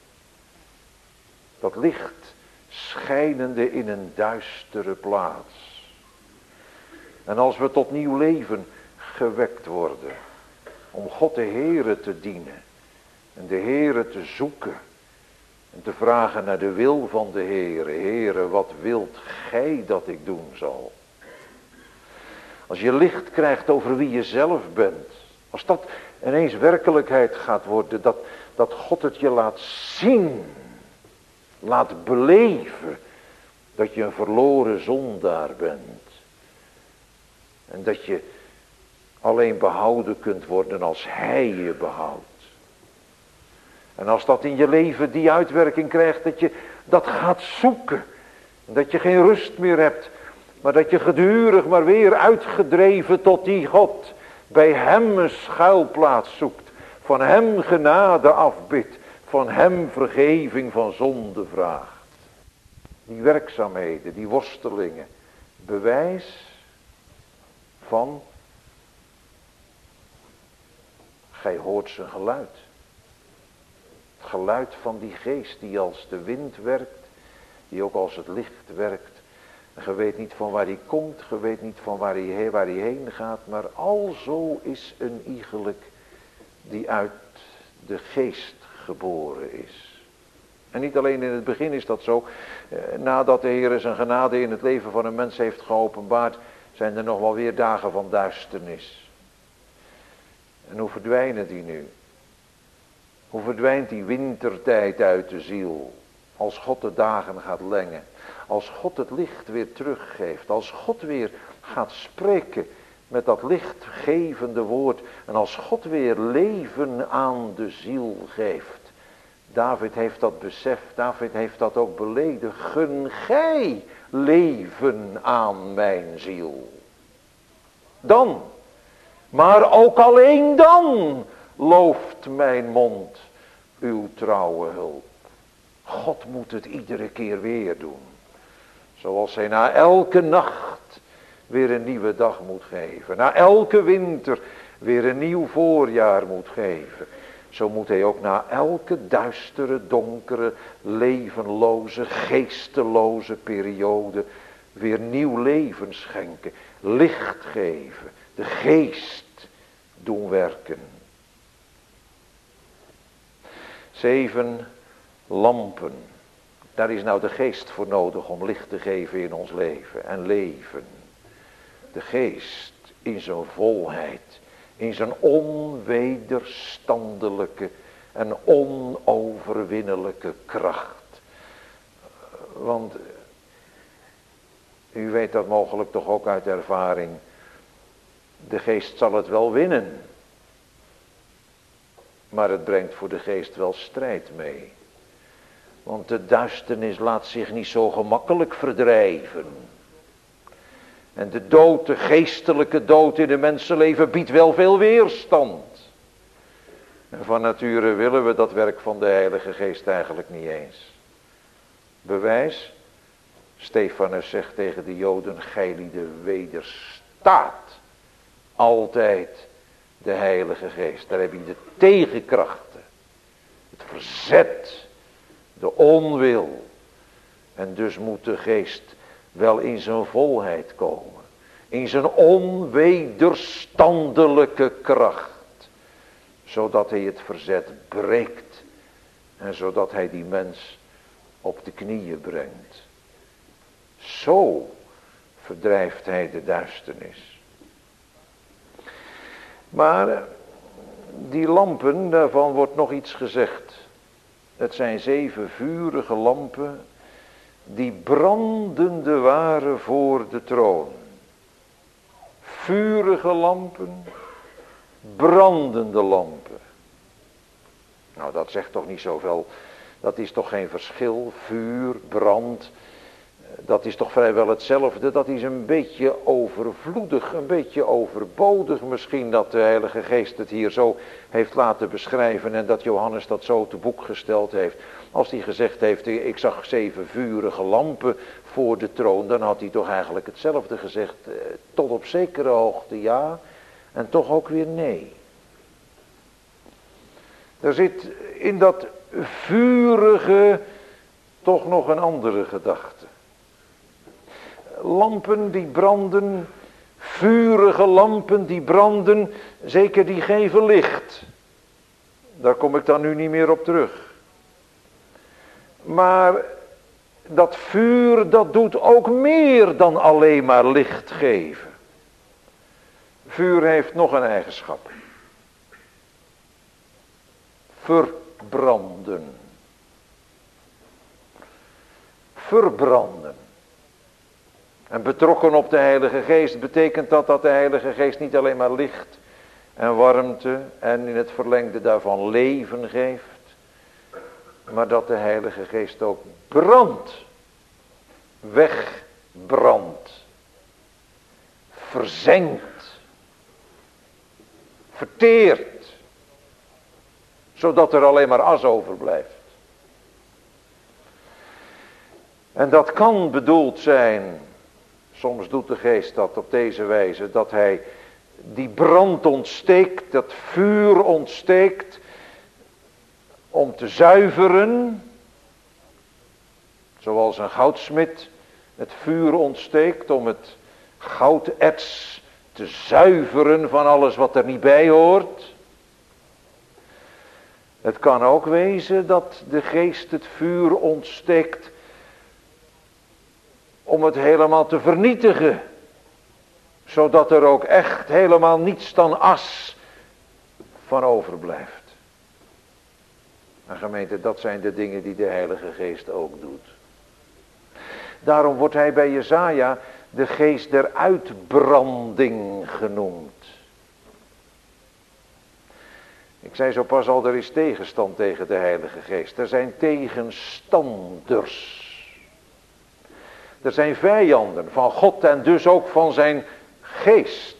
Dat licht schijnende in een duistere plaats. En als we tot nieuw leven gewekt worden. Om God de Heere te dienen. En de Heere te zoeken. En te vragen naar de wil van de Heere. Heere, wat wilt gij dat ik doen zal? Als je licht krijgt over wie je zelf bent. Als dat ineens werkelijkheid gaat worden. Dat, dat God het je laat zien. Laat beleven. Dat je een verloren zondaar bent. En dat je alleen behouden kunt worden als hij je behoudt. En als dat in je leven die uitwerking krijgt, dat je dat gaat zoeken. Dat je geen rust meer hebt. Maar dat je gedurig maar weer uitgedreven tot die God. Bij hem een schuilplaats zoekt. Van hem genade afbidt. van hem vergeving van zonde vraagt. Die werkzaamheden, die worstelingen, bewijs van, gij hoort zijn geluid. Het geluid van die geest die als de wind werkt, die ook als het licht werkt. En je weet niet van waar hij komt, je weet niet van waar hij, waar hij heen gaat, maar alzo is een iegelijk die uit de geest geboren is. En niet alleen in het begin is dat zo, eh, nadat de Heer zijn genade in het leven van een mens heeft geopenbaard, zijn er nog wel weer dagen van duisternis. En hoe verdwijnen die nu? Hoe verdwijnt die wintertijd uit de ziel? Als God de dagen gaat lengen. Als God het licht weer teruggeeft. Als God weer gaat spreken met dat lichtgevende woord. En als God weer leven aan de ziel geeft. David heeft dat beseft. David heeft dat ook beleden. Gun gij leven aan mijn ziel. Dan. Maar ook alleen dan looft mijn mond uw trouwe hulp. God moet het iedere keer weer doen. Zoals hij na elke nacht weer een nieuwe dag moet geven. Na elke winter weer een nieuw voorjaar moet geven. Zo moet hij ook na elke duistere, donkere, levenloze, geesteloze periode weer nieuw leven schenken. Licht geven. De geest doen werken. Zeven lampen. Daar is nou de geest voor nodig om licht te geven in ons leven. En leven. De geest in zijn volheid. In zijn onwederstandelijke en onoverwinnelijke kracht. Want u weet dat mogelijk toch ook uit ervaring. De geest zal het wel winnen. Maar het brengt voor de geest wel strijd mee. Want de duisternis laat zich niet zo gemakkelijk verdrijven. En de dood, de geestelijke dood in de mensenleven biedt wel veel weerstand. En van nature willen we dat werk van de Heilige Geest eigenlijk niet eens. Bewijs, Stefanus zegt tegen de Joden, gijlieden wederstaat altijd de Heilige Geest. Daar heb je de tegenkrachten, het verzet, de onwil. En dus moet de Geest wel in zijn volheid komen. In zijn onwederstandelijke kracht. Zodat hij het verzet breekt. En zodat hij die mens op de knieën brengt. Zo verdrijft hij de duisternis. Maar die lampen, daarvan wordt nog iets gezegd. Het zijn zeven vurige lampen die brandende waren voor de troon. Vurige lampen, brandende lampen. Nou, dat zegt toch niet zoveel. Dat is toch geen verschil. Vuur, brand. Dat is toch vrijwel hetzelfde. Dat is een beetje overvloedig, een beetje overbodig misschien dat de Heilige Geest het hier zo heeft laten beschrijven en dat Johannes dat zo te boek gesteld heeft. Als hij gezegd heeft, ik zag zeven vurige lampen voor de troon, dan had hij toch eigenlijk hetzelfde gezegd. Tot op zekere hoogte ja, en toch ook weer nee. Er zit in dat vurige toch nog een andere gedachte. Lampen die branden, vurige lampen die branden, zeker die geven licht. Daar kom ik dan nu niet meer op terug. Maar dat vuur, dat doet ook meer dan alleen maar licht geven. Vuur heeft nog een eigenschap. Verbranden. Verbranden. En betrokken op de Heilige Geest betekent dat dat de Heilige Geest niet alleen maar licht en warmte en in het verlengde daarvan leven geeft. Maar dat de Heilige Geest ook brandt, wegbrandt, verzengt, verteert. zodat er alleen maar as overblijft. En dat kan bedoeld zijn, soms doet de geest dat op deze wijze, dat hij die brand ontsteekt, dat vuur ontsteekt, om te zuiveren, zoals een goudsmid het vuur ontsteekt om het gouderts te zuiveren van alles wat er niet bij hoort. Het kan ook wezen dat de geest het vuur ontsteekt om het helemaal te vernietigen, zodat er ook echt helemaal niets dan as van overblijft. En gemeente, dat zijn de dingen die de Heilige Geest ook doet. Daarom wordt hij bij Jesaja de geest der uitbranding genoemd. Ik zei zo pas al, er is tegenstand tegen de Heilige Geest. Er zijn tegenstanders. Er zijn vijanden van God en dus ook van zijn geest.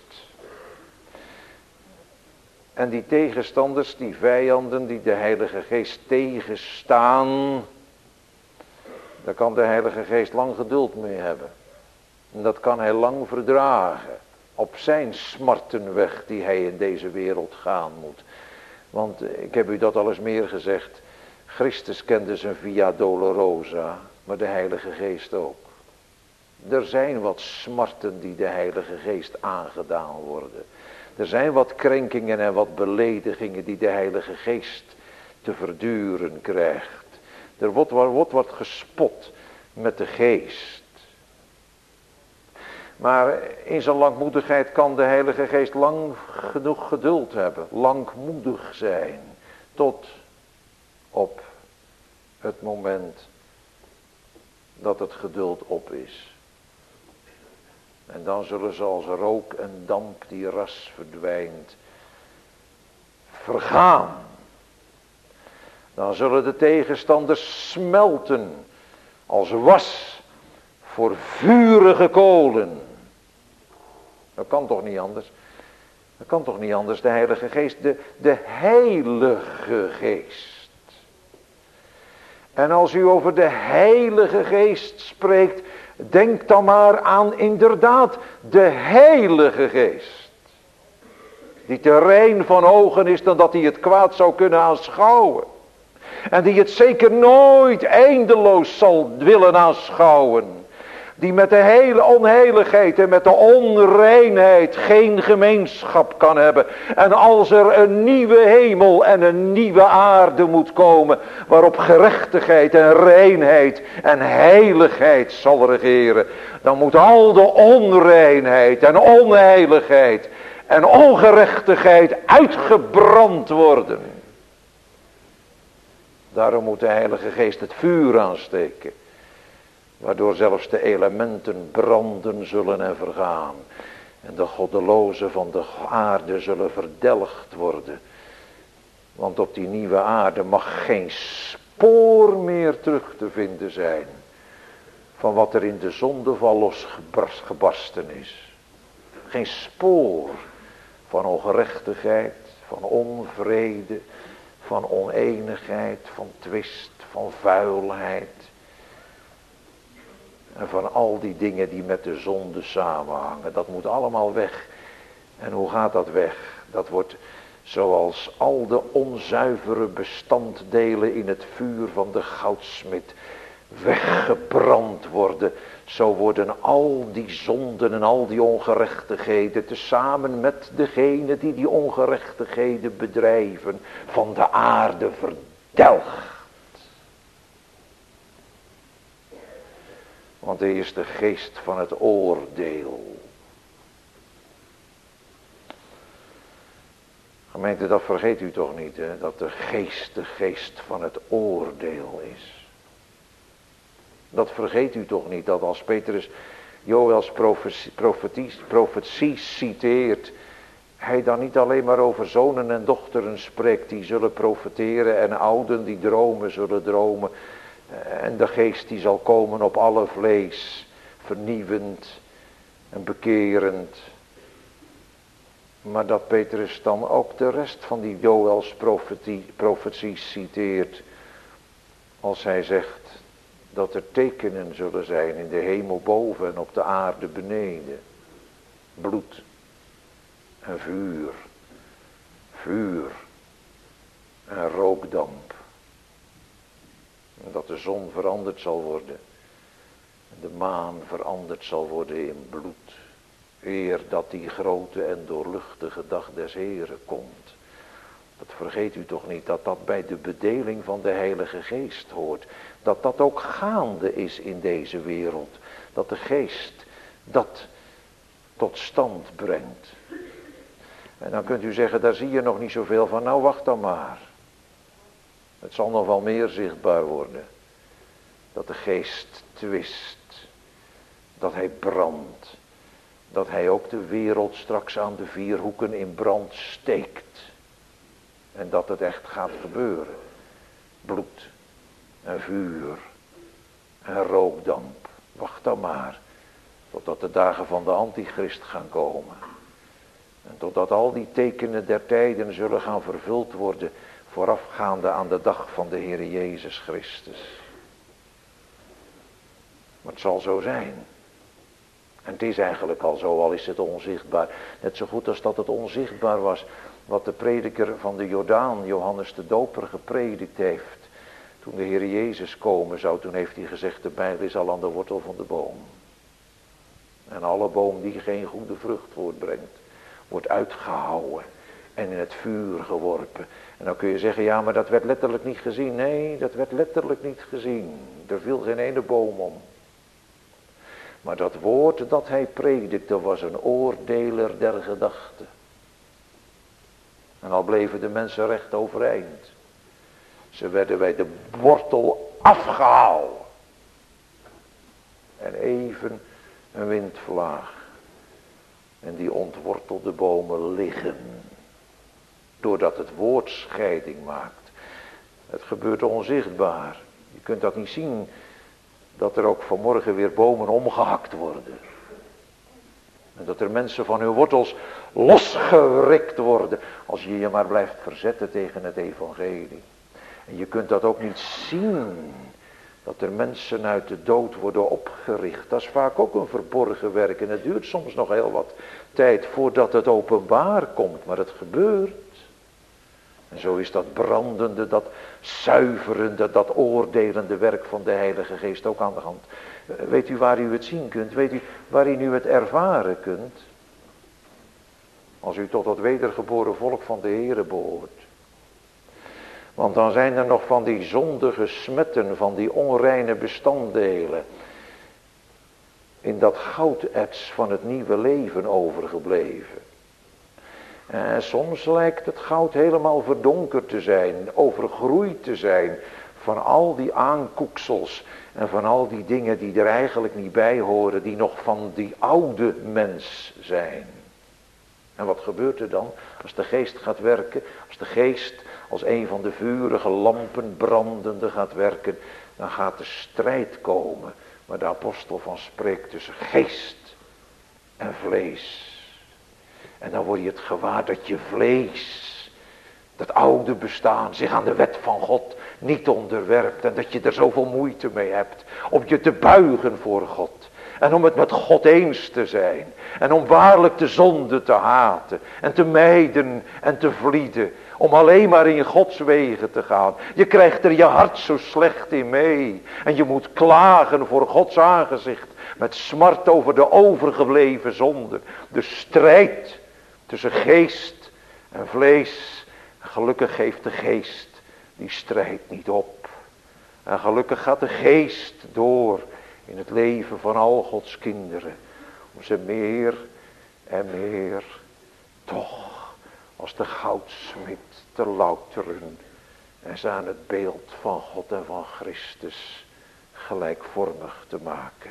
En die tegenstanders, die vijanden die de Heilige Geest tegenstaan, daar kan de Heilige Geest lang geduld mee hebben. En dat kan hij lang verdragen. Op zijn smartenweg die hij in deze wereld gaan moet. Want ik heb u dat al eens meer gezegd. Christus kende zijn via dolorosa, maar de Heilige Geest ook. Er zijn wat smarten die de Heilige Geest aangedaan worden. Er zijn wat krenkingen en wat beledigingen die de Heilige Geest te verduren krijgt. Er wordt, wordt wat gespot met de geest. Maar in zijn langmoedigheid kan de Heilige Geest lang genoeg geduld hebben. Langmoedig zijn. Tot op het moment dat het geduld op is. En dan zullen ze als rook en damp die ras verdwijnt vergaan. Dan zullen de tegenstanders smelten als was voor vurige kolen. Dat kan toch niet anders? Dat kan toch niet anders? De Heilige Geest, de, de Heilige Geest. En als u over de Heilige Geest spreekt, denk dan maar aan inderdaad de Heilige Geest. Die te rein van ogen is dan dat hij het kwaad zou kunnen aanschouwen. En die het zeker nooit eindeloos zal willen aanschouwen. Die met de hele onheiligheid en met de onreinheid geen gemeenschap kan hebben. En als er een nieuwe hemel en een nieuwe aarde moet komen, waarop gerechtigheid en reinheid en heiligheid zal regeren, dan moet al de onreinheid en onheiligheid en ongerechtigheid uitgebrand worden. Daarom moet de Heilige Geest het vuur aansteken, waardoor zelfs de elementen branden zullen en vergaan. En de goddelozen van de aarde zullen verdelgd worden. Want op die nieuwe aarde mag geen spoor meer terug te vinden zijn van wat er in de zondeval losgebarsten is. Geen spoor van ongerechtigheid, van onvrede, van oneenigheid, van twist, van vuilheid. En van al die dingen die met de zonde samenhangen. Dat moet allemaal weg. En hoe gaat dat weg? Dat wordt zoals al de onzuivere bestanddelen in het vuur van de goudsmid weggebrand worden. Zo worden al die zonden en al die ongerechtigheden tezamen met degene die die ongerechtigheden bedrijven van de aarde verdelgd. Want hij is de geest van het oordeel. Gemeente, dat vergeet u toch niet, hè? Dat de geest de geest van het oordeel is. Dat vergeet u toch niet, dat als Petrus Joëls profetie, profetie citeert, hij dan niet alleen maar over zonen en dochteren spreekt die zullen profeteren en ouden die dromen zullen dromen. En de geest die zal komen op alle vlees, vernieuwend en bekerend. Maar dat Petrus dan ook de rest van die Joëls profetie, profetie citeert. Als hij zegt dat er tekenen zullen zijn in de hemel boven en op de aarde beneden. Bloed en vuur. Vuur en rookdamp. En dat de zon veranderd zal worden. En de maan veranderd zal worden in bloed. Eer dat die grote en doorluchtige dag des Heren komt. Dat vergeet u toch niet, dat dat bij de bedeling van de Heilige Geest hoort. Dat dat ook gaande is in deze wereld. Dat de Geest dat tot stand brengt. En dan kunt u zeggen, daar zie je nog niet zoveel van. Nou, wacht dan maar. Het zal nog wel meer zichtbaar worden. Dat de Geest twist. Dat hij brandt. Dat hij ook de wereld straks aan de vier hoeken in brand steekt. En dat het echt gaat gebeuren. Bloed en vuur en rookdamp. Wacht dan maar. Totdat de dagen van de antichrist gaan komen. En totdat al die tekenen der tijden zullen gaan vervuld worden. Voorafgaande aan de dag van de Heer Jezus Christus. Maar het zal zo zijn. En het is eigenlijk al zo, al is het onzichtbaar. Net zo goed als dat het onzichtbaar was. Wat de prediker van de Jordaan, Johannes de Doper, gepredikt heeft. Toen de Heer Jezus komen zou, toen heeft hij gezegd, de bijl is al aan de wortel van de boom. En alle boom die geen goede vrucht voortbrengt, wordt uitgehouwen en in het vuur geworpen. En dan kun je zeggen, ja, maar dat werd letterlijk niet gezien. Nee, dat werd letterlijk niet gezien. Er viel geen ene boom om. Maar dat woord dat hij predikte was een oordeler der gedachten. En al bleven de mensen recht overeind. Ze werden bij de wortel afgehaald. En even een windvlaag. En die ontwortelde bomen liggen. Doordat het woord scheiding maakt. Het gebeurt onzichtbaar. Je kunt dat niet zien. Dat er ook vanmorgen weer bomen omgehakt worden. En dat er mensen van hun wortels losgerikt worden. Als je je maar blijft verzetten tegen het evangelie. En je kunt dat ook niet zien. Dat er mensen uit de dood worden opgericht. Dat is vaak ook een verborgen werk. En het duurt soms nog heel wat tijd voordat het openbaar komt. Maar het gebeurt. En zo is dat brandende, dat zuiverende, dat oordelende werk van de Heilige Geest ook aan de hand. Weet u waar u het zien kunt? Weet u waarin u het ervaren kunt? Als u tot dat wedergeboren volk van de Heere behoort. Want dan zijn er nog van die zondige smetten, van die onreine bestanddelen. In dat goudets van het nieuwe leven overgebleven. En soms lijkt het goud helemaal verdonkerd te zijn, overgroeid te zijn van al die aankoeksels en van al die dingen die er eigenlijk niet bij horen, die nog van die oude mens zijn. En wat gebeurt er dan als de geest gaat werken, als de geest als een van de vurige lampen brandende gaat werken, dan gaat de strijd komen waar de apostel van spreekt tussen geest en vlees. En dan word je het gewaar dat je vlees, dat oude bestaan, zich aan de wet van God niet onderwerpt. En dat je er zoveel moeite mee hebt om je te buigen voor God. En om het met God eens te zijn. En om waarlijk de zonde te haten. En te mijden en te vlieden. Om alleen maar in Gods wegen te gaan. Je krijgt er je hart zo slecht in mee. En je moet klagen voor Gods aangezicht. Met smart over de overgebleven zonde. De strijd tussen geest en vlees. Gelukkig geeft de geest die strijd niet op. En gelukkig gaat de geest door in het leven van al Gods kinderen. Om ze meer en meer toch als de goudsmid te louteren. En ze aan het beeld van God en van Christus gelijkvormig te maken.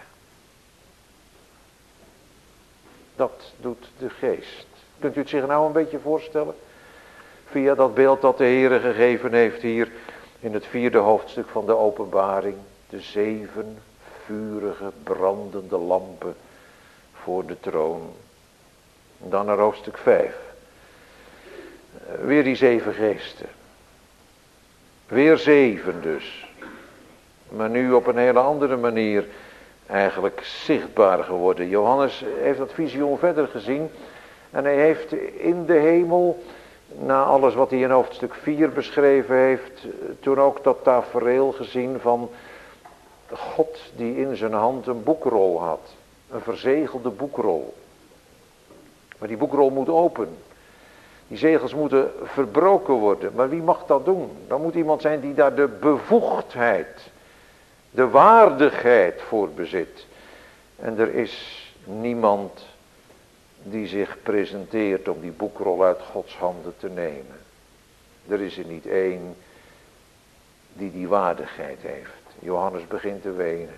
Dat doet de geest. Kunt u het zich nou een beetje voorstellen? Via dat beeld dat de Heere gegeven heeft hier in het vierde hoofdstuk van de openbaring. De zeven vurige brandende lampen voor de troon. En dan naar hoofdstuk vijf. Weer die zeven geesten. Weer zeven dus. Maar nu op een hele andere manier eigenlijk zichtbaar geworden. Johannes heeft dat visioen verder gezien. En hij heeft in de hemel, na alles wat hij in hoofdstuk vier beschreven heeft, toen ook dat tafereel gezien van God die in zijn hand een boekrol had. Een verzegelde boekrol. Maar die boekrol moet open. Die zegels moeten verbroken worden. Maar wie mag dat doen? Dan moet iemand zijn die daar de bevoegdheid, de waardigheid voor bezit. En er is niemand die zich presenteert om die boekrol uit Gods handen te nemen. Er is er niet één die die waardigheid heeft. Johannes begint te wenen.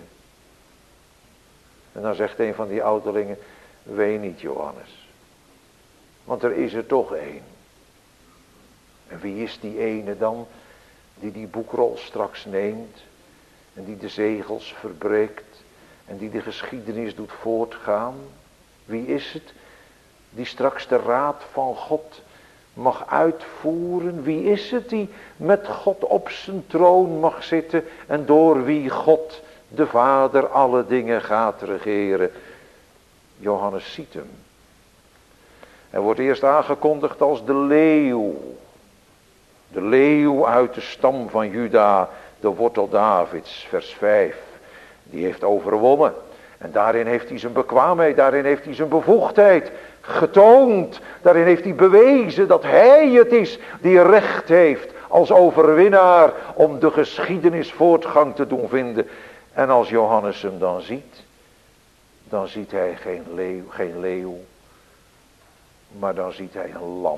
En dan zegt een van die ouderlingen, ween niet Johannes. Want er is er toch één. En wie is die ene dan, die die boekrol straks neemt, en die de zegels verbreekt, en die de geschiedenis doet voortgaan? Wie is het, die straks de raad van God mag uitvoeren? Wie is het die met God op zijn troon mag zitten, en door wie God, de Vader, alle dingen gaat regeren? Johannes ziet hem. Hij wordt eerst aangekondigd als de leeuw. De leeuw uit de stam van Juda, de wortel Davids, vers vijf. Die heeft overwonnen. En daarin heeft hij zijn bekwaamheid, daarin heeft hij zijn bevoegdheid getoond. Daarin heeft hij bewezen dat hij het is die recht heeft als overwinnaar om de geschiedenis voortgang te doen vinden. En als Johannes hem dan ziet, dan ziet hij geen leeuw, geen leeuw. Maar dan ziet hij een lam.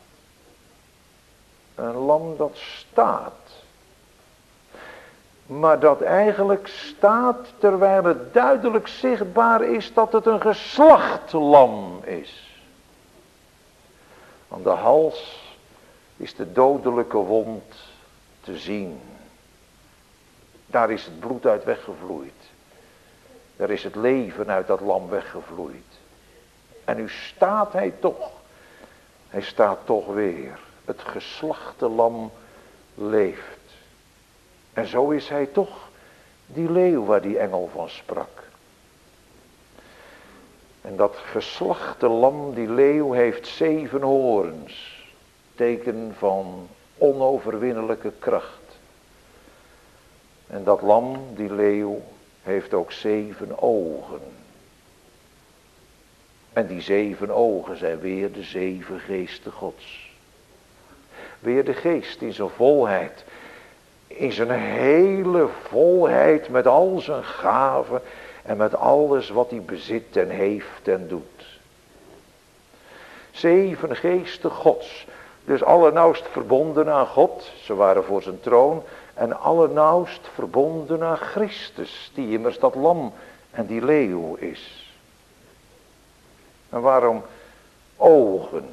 Een lam dat staat. Maar dat eigenlijk staat terwijl het duidelijk zichtbaar is dat het een geslacht lam is. Aan de hals is de dodelijke wond te zien. Daar is het bloed uit weggevloeid. Daar is het leven uit dat lam weggevloeid. En nu staat hij toch. Hij staat toch weer. Het geslachte lam leeft. En zo is hij toch die leeuw waar die engel van sprak. En dat geslachte lam, die leeuw, heeft zeven hoorns. Teken van onoverwinnelijke kracht. En dat lam, die leeuw, heeft ook zeven ogen. En die zeven ogen zijn weer de zeven geesten Gods. Weer de geest in zijn volheid. In zijn hele volheid met al zijn gaven. En met alles wat hij bezit en heeft en doet. Zeven geesten Gods. Dus allernauwst verbonden aan God. Ze waren voor zijn troon. En allernauwst verbonden aan Christus. Die immers dat lam en die leeuw is. En waarom ogen?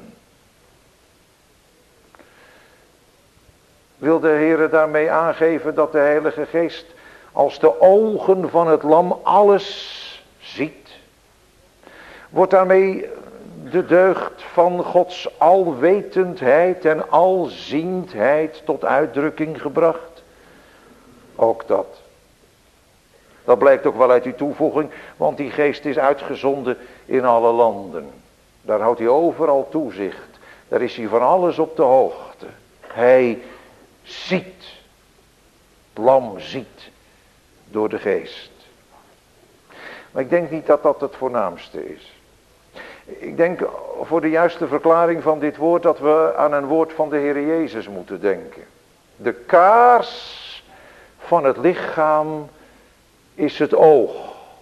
Wil de Heer daarmee aangeven dat de Heilige Geest als de ogen van het lam alles ziet? Wordt daarmee de deugd van Gods alwetendheid en alziendheid tot uitdrukking gebracht? Ook dat. Dat blijkt ook wel uit die toevoeging, want die geest is uitgezonden in alle landen. Daar houdt hij overal toezicht. Daar is hij van alles op de hoogte. Hij ziet. Het lam ziet door de geest. Maar ik denk niet dat dat het voornaamste is. Ik denk voor de juiste verklaring van dit woord dat we aan een woord van de Heer Jezus moeten denken. De kaars van het lichaam is het oog.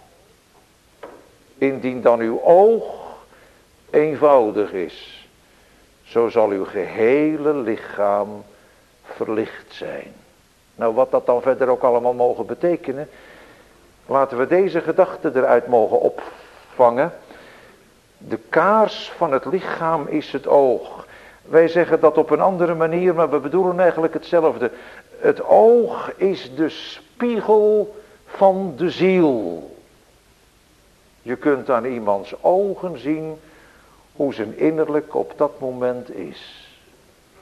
Indien dan uw oog eenvoudig is, zo zal uw gehele lichaam verlicht zijn. Nou, wat dat dan verder ook allemaal mogen betekenen, laten we deze gedachte eruit mogen opvangen. De kaars van het lichaam is het oog. Wij zeggen dat op een andere manier, maar we bedoelen eigenlijk hetzelfde. Het oog is de spiegel van de ziel. Je kunt aan iemands ogen zien hoe zijn innerlijk op dat moment is.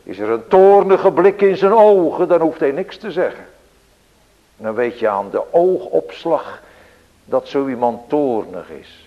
Is er een toornige blik in zijn ogen, dan hoeft hij niks te zeggen. Dan weet je aan de oogopslag dat zo iemand toornig is.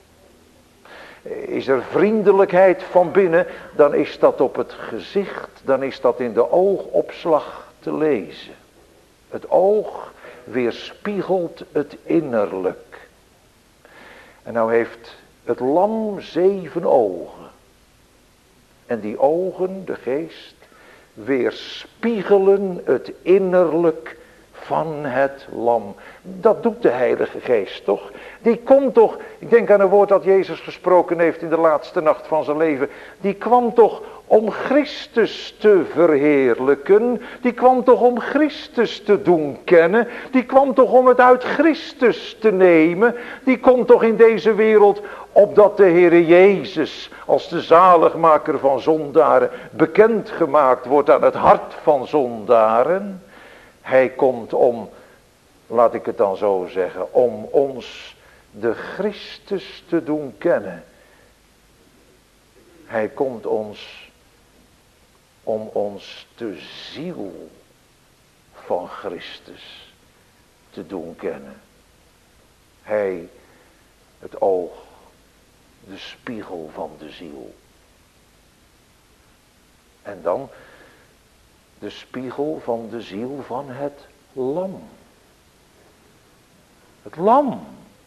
Is er vriendelijkheid van binnen, dan is dat op het gezicht, dan is dat in de oogopslag te lezen. Het oog weerspiegelt het innerlijk. En nou heeft het lam zeven ogen. En die ogen, de geest, weerspiegelen het innerlijk van het lam. Dat doet de Heilige Geest toch? Die komt toch, ik denk aan een woord dat Jezus gesproken heeft in de laatste nacht van zijn leven. Die kwam toch om Christus te verheerlijken. Die kwam toch om Christus te doen kennen. Die kwam toch om het uit Christus te nemen. Die komt toch in deze wereld opdat de Heere Jezus als de zaligmaker van zondaren bekendgemaakt wordt aan het hart van zondaren. Hij komt om, laat ik het dan zo zeggen, om ons de Christus te doen kennen. Hij komt ons om ons de ziel van Christus te doen kennen. Hij, het oog, de spiegel van de ziel. En dan de spiegel van de ziel van het lam. Het lam.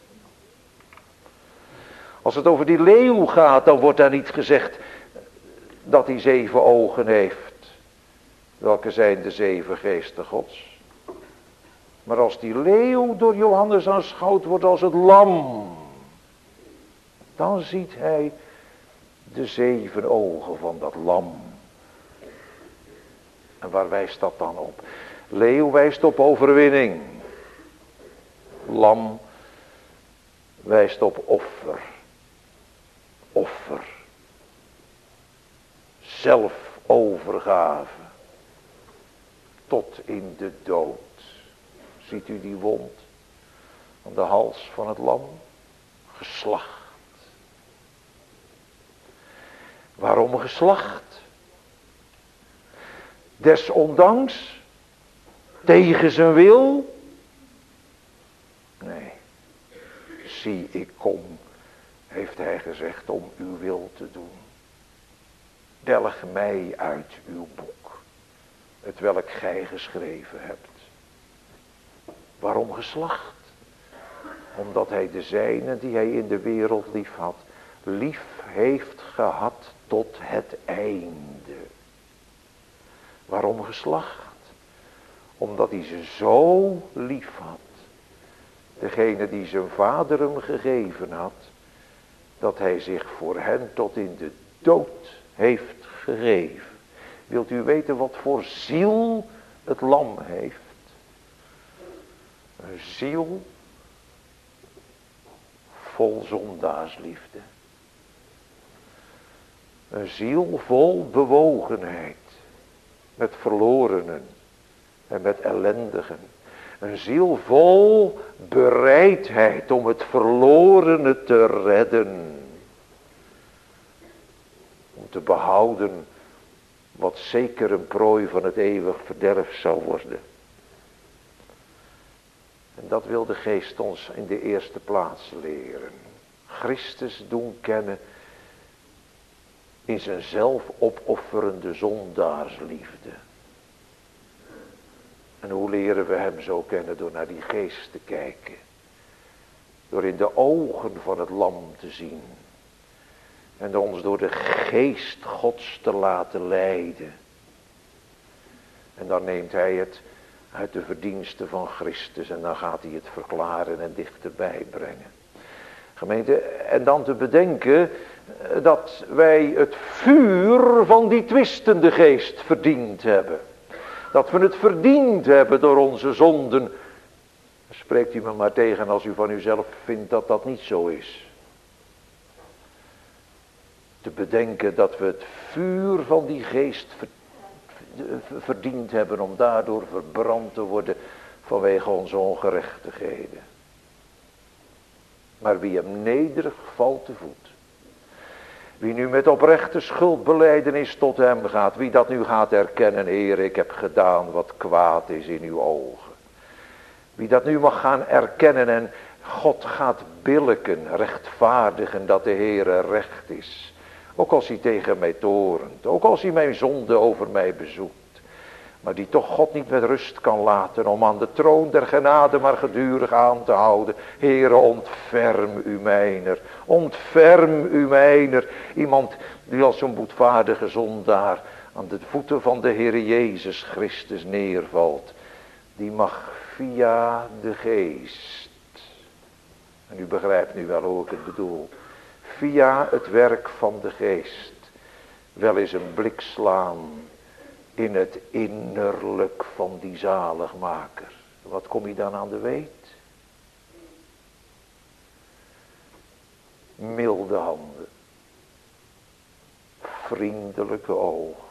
Als het over die leeuw gaat, dan wordt daar niet gezegd dat hij zeven ogen heeft. Welke zijn de zeven geesten Gods? Maar als die leeuw door Johannes aanschouwd wordt als het lam, dan ziet hij de zeven ogen van dat lam. En waar wijst dat dan op? Leeuw wijst op overwinning. Lam wijst op offer. Offer. Zelfovergave. Tot in de dood. Ziet u die wond aan de hals van het lam? Geslacht. Waarom geslacht? Desondanks, tegen zijn wil? Nee. Zie, ik kom, heeft hij gezegd, om uw wil te doen. Delg mij uit uw boek, het welk gij geschreven hebt. Waarom geslacht? Omdat hij de zijnen die hij in de wereld lief had, lief heeft gehad tot het einde. Waarom geslacht? Omdat hij ze zo lief had. Degene die zijn vader hem gegeven had. Dat hij zich voor hen tot in de dood heeft gegeven. Wilt u weten wat voor ziel het lam heeft? Een ziel vol zondaarsliefde. Een ziel vol bewogenheid. Met verlorenen en met ellendigen. Een ziel vol bereidheid om het verlorene te redden. Om te behouden wat zeker een prooi van het eeuwig verderf zou worden. En dat wil de Geest ons in de eerste plaats leren. Christus doen kennen in zijn zelfopofferende zondaarsliefde. En hoe leren we hem zo kennen? Door naar die Geest te kijken. Door in de ogen van het lam te zien. En ons door de Geest Gods te laten leiden. En dan neemt hij het uit de verdiensten van Christus. En dan gaat hij het verklaren en dichterbij brengen. Gemeente, en dan te bedenken dat wij het vuur van die twistende geest verdiend hebben. Dat we het verdiend hebben door onze zonden. Spreekt u me maar tegen als u van uzelf vindt dat dat niet zo is. Te bedenken dat we het vuur van die geest verdiend hebben om daardoor verbrand te worden vanwege onze Wie nu met oprechte schuldbelijdenis tot hem gaat. Wie dat nu gaat erkennen. Heer, ik heb gedaan wat kwaad is in uw ogen. Wie dat nu mag gaan erkennen en God gaat billijken, rechtvaardigen dat de Heere recht is. Ook als hij tegen mij torent. Ook als hij mijn zonde over mij bezoekt. Maar die toch God niet met rust kan laten om aan de troon der genade maar gedurig aan te houden. Heere, ontferm u mijner, ontferm u mijner. Iemand die als zo'n boetvaardige zondaar aan de voeten van de Heere Jezus Christus neervalt. Die mag via de geest, en u begrijpt nu wel hoe ik het bedoel, via het werk van de geest wel eens een blik slaan in het innerlijk van die zaligmaker. Wat kom je dan aan de weet? Milde handen, vriendelijke ogen,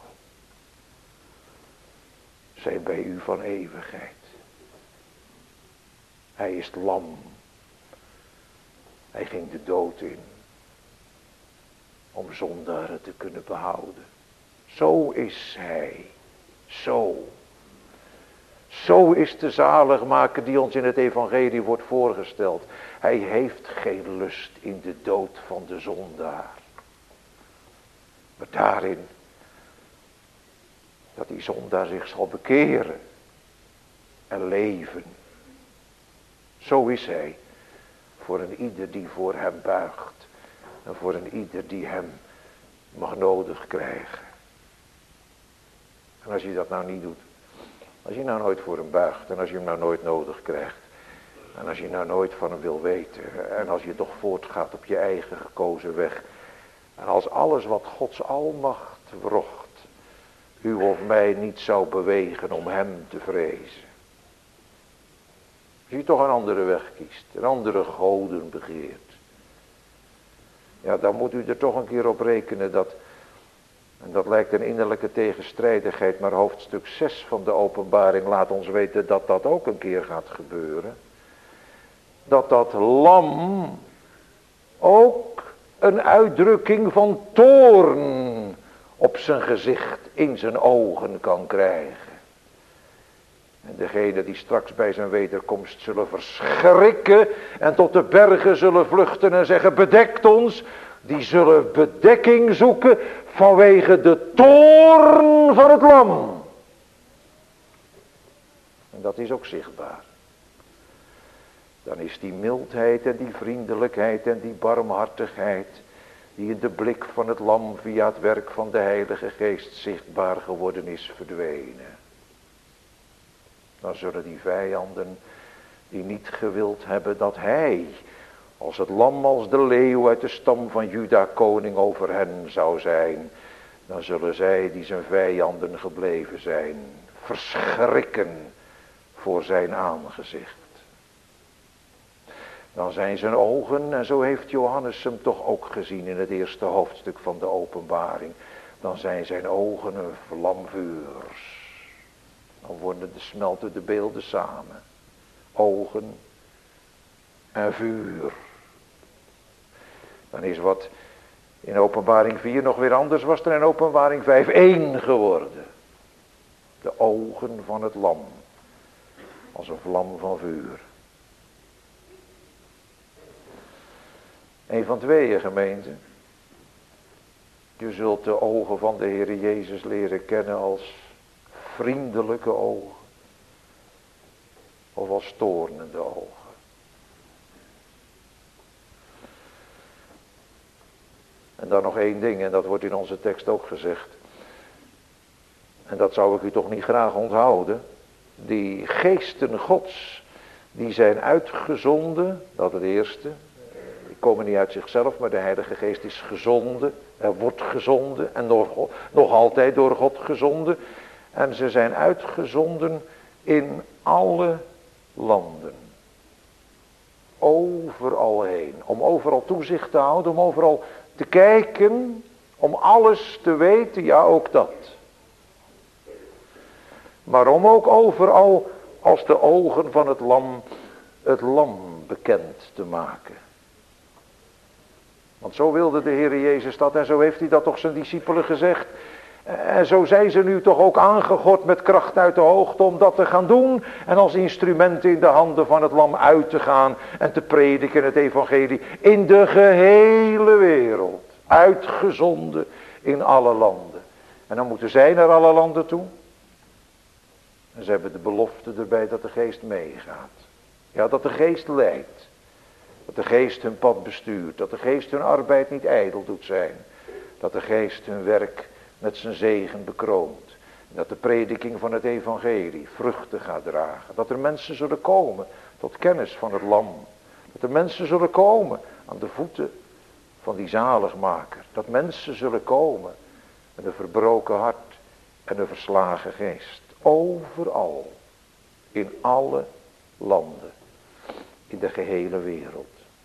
zijn bij u van eeuwigheid. Hij is het lam. Hij ging de dood in om zondaren te kunnen behouden. Zo is hij. Zo. Zo is de zaligmaker die ons in het evangelie wordt voorgesteld. Hij heeft geen lust in de dood van de zondaar. Maar daarin dat die zondaar zich zal bekeren en leven. Zo is hij voor een ieder die voor hem buigt. En voor een ieder die hem mag nodig krijgen. En als je dat nou niet doet. Als je nou nooit voor hem buigt. En als je hem nou nooit nodig krijgt. En als je nou nooit van hem wil weten. En als je toch voortgaat op je eigen gekozen weg. En als alles wat Gods almacht wrocht. U of mij niet zou bewegen om hem te vrezen. Als je toch een andere weg kiest. Een andere goden begeert. Ja, dan moet u er toch een keer op rekenen dat. En dat lijkt een innerlijke tegenstrijdigheid. Maar hoofdstuk zes van de openbaring laat ons weten dat dat ook een keer gaat gebeuren. Dat dat lam ook een uitdrukking van toorn op zijn gezicht, in zijn ogen kan krijgen. En degene die straks bij zijn wederkomst zullen verschrikken en tot de bergen zullen vluchten en zeggen bedekt ons. Die zullen bedekking zoeken vanwege de toorn van het lam. En dat is ook zichtbaar. Dan is die mildheid en die vriendelijkheid en die barmhartigheid die in de blik van het lam via het werk van de Heilige Geest zichtbaar geworden is verdwenen. Dan zullen die vijanden die niet gewild hebben dat hij als het lam, als de leeuw uit de stam van Juda koning over hen zou zijn. Dan zullen zij die zijn vijanden gebleven zijn verschrikken voor zijn aangezicht. Dan zijn zijn ogen, en zo heeft Johannes hem toch ook gezien in het eerste hoofdstuk van de openbaring. Dan zijn zijn ogen een vlam vuurs. Dan worden de smelten de beelden samen. Ogen en vuur. Dan is wat in openbaring vier nog weer anders was er in openbaring vijf één geworden. De ogen van het lam. Als een vlam van vuur. Een van tweeën, gemeente. Je zult de ogen van de Heer Jezus leren kennen als vriendelijke ogen. Of als toornende ogen. En dan nog één ding, en dat wordt in onze tekst ook gezegd. En dat zou ik u toch niet graag onthouden. Die geesten Gods, die zijn uitgezonden, dat het eerste. Die komen niet uit zichzelf, maar de Heilige Geest is gezonden. Er wordt gezonden en nog, nog altijd door God gezonden. En ze zijn uitgezonden in alle landen. Overal heen. Om overal toezicht te houden, om overal te kijken, om alles te weten, ja ook dat. Maar om ook overal als de ogen van het lam, het lam bekend te maken. Want zo wilde de Heer Jezus dat en zo heeft hij dat toch zijn discipelen gezegd. En zo zijn ze nu toch ook aangegord met kracht uit de hoogte om dat te gaan doen. En als instrumenten in de handen van het lam uit te gaan en te prediken het evangelie in de gehele wereld. Uitgezonden in alle landen. En dan moeten zij naar alle landen toe. En ze hebben de belofte erbij dat de geest meegaat. Ja, dat de geest leidt. Dat de geest hun pad bestuurt. Dat de geest hun arbeid niet ijdel doet zijn. Dat de geest hun werk met zijn zegen bekroont. En dat de prediking van het evangelie vruchten gaat dragen. Dat er mensen zullen komen tot kennis van het lam. Dat er mensen zullen komen aan de voeten van die zaligmaker. Dat mensen zullen komen met een verbroken hart en een verslagen geest. Overal. In alle landen. In de gehele wereld.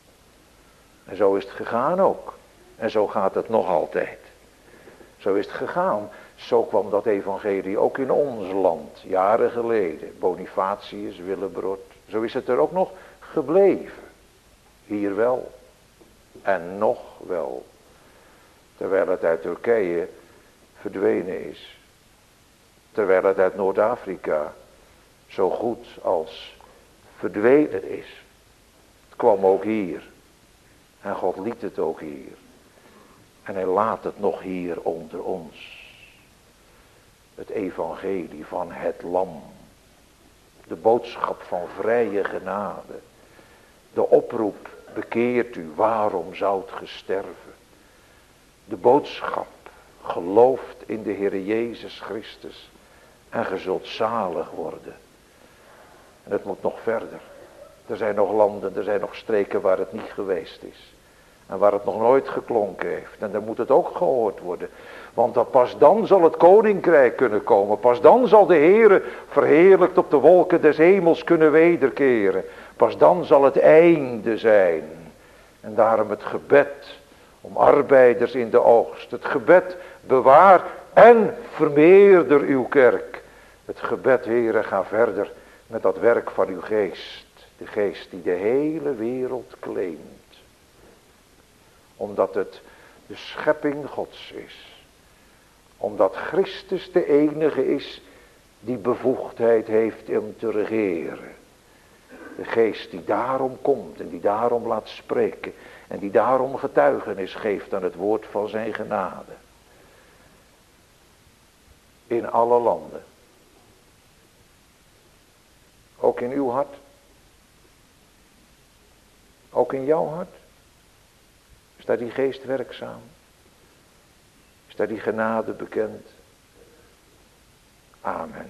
En zo is het gegaan ook. En zo gaat het nog altijd. Zo is het gegaan. Zo kwam dat evangelie ook in ons land. Jaren geleden. Bonifatius, Willebrod. Zo is het er ook nog gebleven. Hier wel. En nog wel. Terwijl het uit Turkije verdwenen is. Terwijl het uit Noord-Afrika zo goed als verdwenen is. Het kwam ook hier. En God liet het ook hier. En hij laat het nog hier onder ons. Het evangelie van het lam. De boodschap van vrije genade. De oproep, bekeert u, waarom zoudt ge sterven? De boodschap, gelooft in de Heer Jezus Christus. En ge zult zalig worden. En het moet nog verder. Er zijn nog landen, er zijn nog streken waar het niet geweest is. En waar het nog nooit geklonken heeft. En dan moet het ook gehoord worden. Want dan, pas dan zal het koninkrijk kunnen komen. Pas dan zal de Heere verheerlijkt op de wolken des hemels kunnen wederkeren. Pas dan zal het einde zijn. En daarom het gebed om arbeiders in de oogst. Het gebed bewaar en vermeerder uw kerk. Het gebed, Heere, ga verder met dat werk van uw geest. De geest die de hele wereld claimt. Omdat het de schepping Gods is. Omdat Christus de enige is die bevoegdheid heeft om te regeren. De geest die daarom komt en die daarom laat spreken. En die daarom getuigenis geeft aan het woord van zijn genade. In alle landen. Ook in uw hart. Ook in jouw hart. Is daar die geest werkzaam? Is daar die genade bekend? Amen.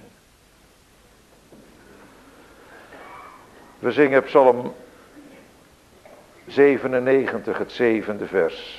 We zingen Psalm zevenennegentig, het zevende vers.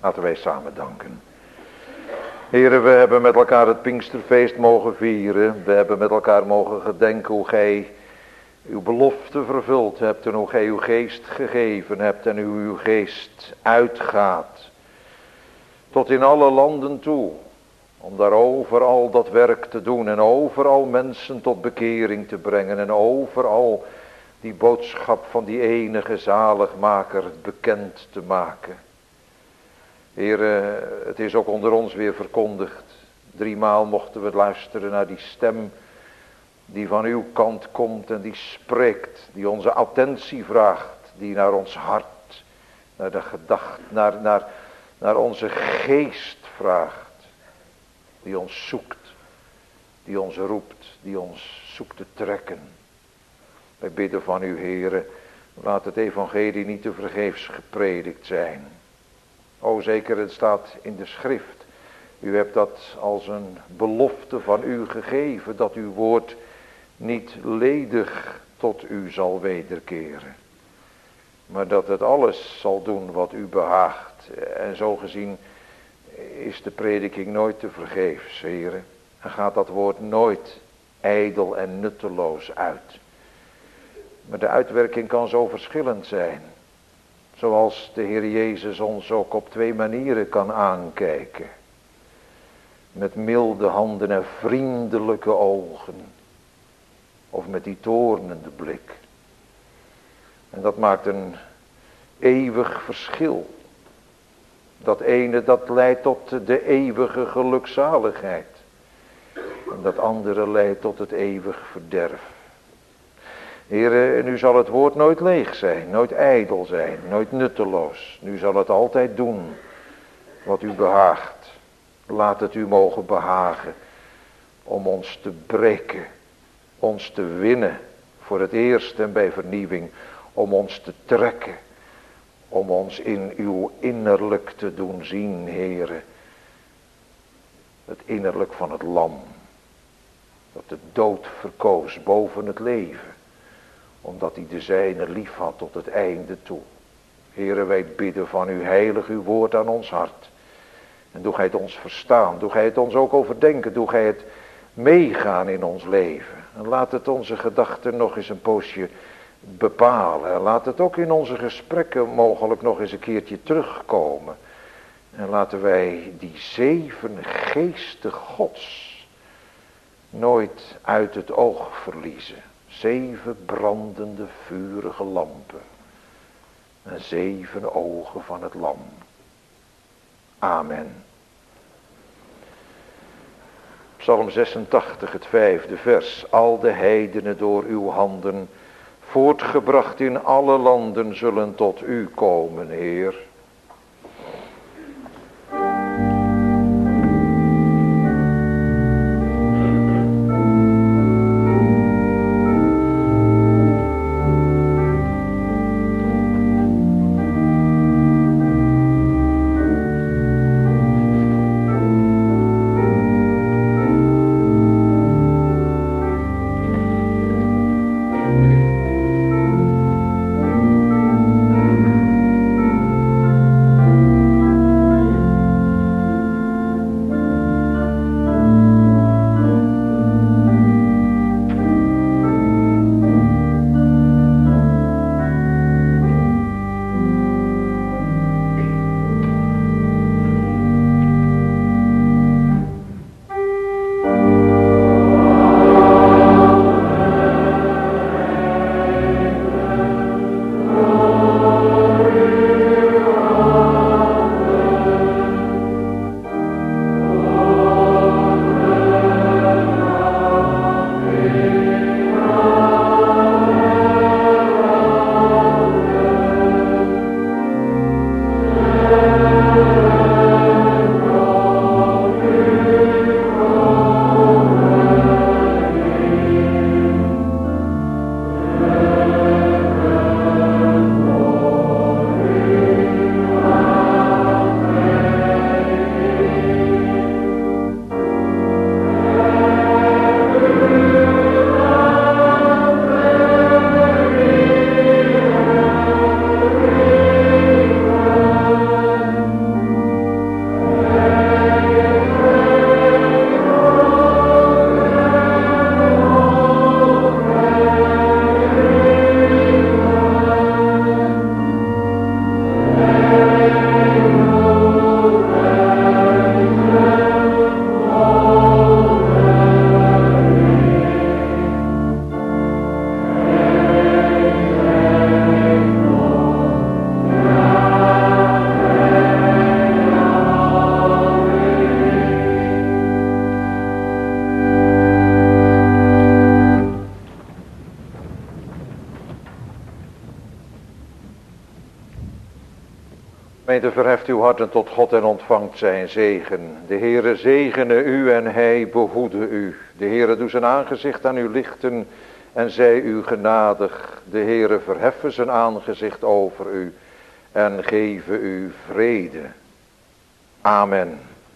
Laten wij samen danken. Heren, we hebben met elkaar het Pinksterfeest mogen vieren. We hebben met elkaar mogen gedenken hoe gij uw belofte vervuld hebt en hoe gij uw geest gegeven hebt en hoe uw geest uitgaat tot in alle landen toe. Om daar overal dat werk te doen en overal mensen tot bekering te brengen en overal die boodschap van die enige zaligmaker bekend te maken. Heere, het is ook onder ons weer verkondigd. Driemaal mochten we luisteren naar die stem die van uw kant komt en die spreekt, die onze attentie vraagt, die naar ons hart, naar de gedachte, naar, naar, naar onze geest vraagt, die ons zoekt, die ons roept, die ons zoekt te trekken. Wij bidden van u, Heere, laat het evangelie niet te vergeefs gepredikt zijn. O, zeker, het staat in de schrift. U hebt dat als een belofte van u gegeven, dat uw woord niet ledig tot u zal wederkeren. Maar dat het alles zal doen wat u behaagt. En zo gezien is de prediking nooit te vergeefs, heren. En gaat dat woord nooit ijdel en nutteloos uit. Maar de uitwerking kan zo verschillend zijn. Zoals de Heer Jezus ons ook op twee manieren kan aankijken. Met milde handen en vriendelijke ogen. Of met die toornende blik. En dat maakt een eeuwig verschil. Dat ene dat leidt tot de eeuwige gelukzaligheid. En dat andere leidt tot het eeuwig verderf. Heere, nu zal het woord nooit leeg zijn, nooit ijdel zijn, nooit nutteloos. Nu zal het altijd doen wat u behaagt. Laat het u mogen behagen om ons te breken, ons te winnen voor het eerst en bij vernieuwing, om ons te trekken, om ons in uw innerlijk te doen zien, Heere. Het innerlijk van het lam, dat de dood verkoos boven het leven, omdat hij de zijne lief had tot het einde toe. Heere, wij bidden van u, heilig uw woord aan ons hart. En doe gij het ons verstaan, doe gij het ons ook overdenken, doe gij het meegaan in ons leven. En laat het onze gedachten nog eens een poosje bepalen. En laat het ook in onze gesprekken mogelijk nog eens een keertje terugkomen. En laten wij die zeven geesten Gods nooit uit het oog verliezen. Zeven brandende vurige lampen. En zeven ogen van het lam. Amen. Psalm zesentachtig, het vijfde vers. Al de heidenen door uw handen, voortgebracht in alle landen, zullen tot u komen, Heer. Gemeente, verheft uw harten tot God en ontvangt zijn zegen. De Heere zegene u en hij behoede u. De Heere doe zijn aangezicht aan u lichten en zij u genadig. De Heere verheffen zijn aangezicht over u en geven u vrede. Amen.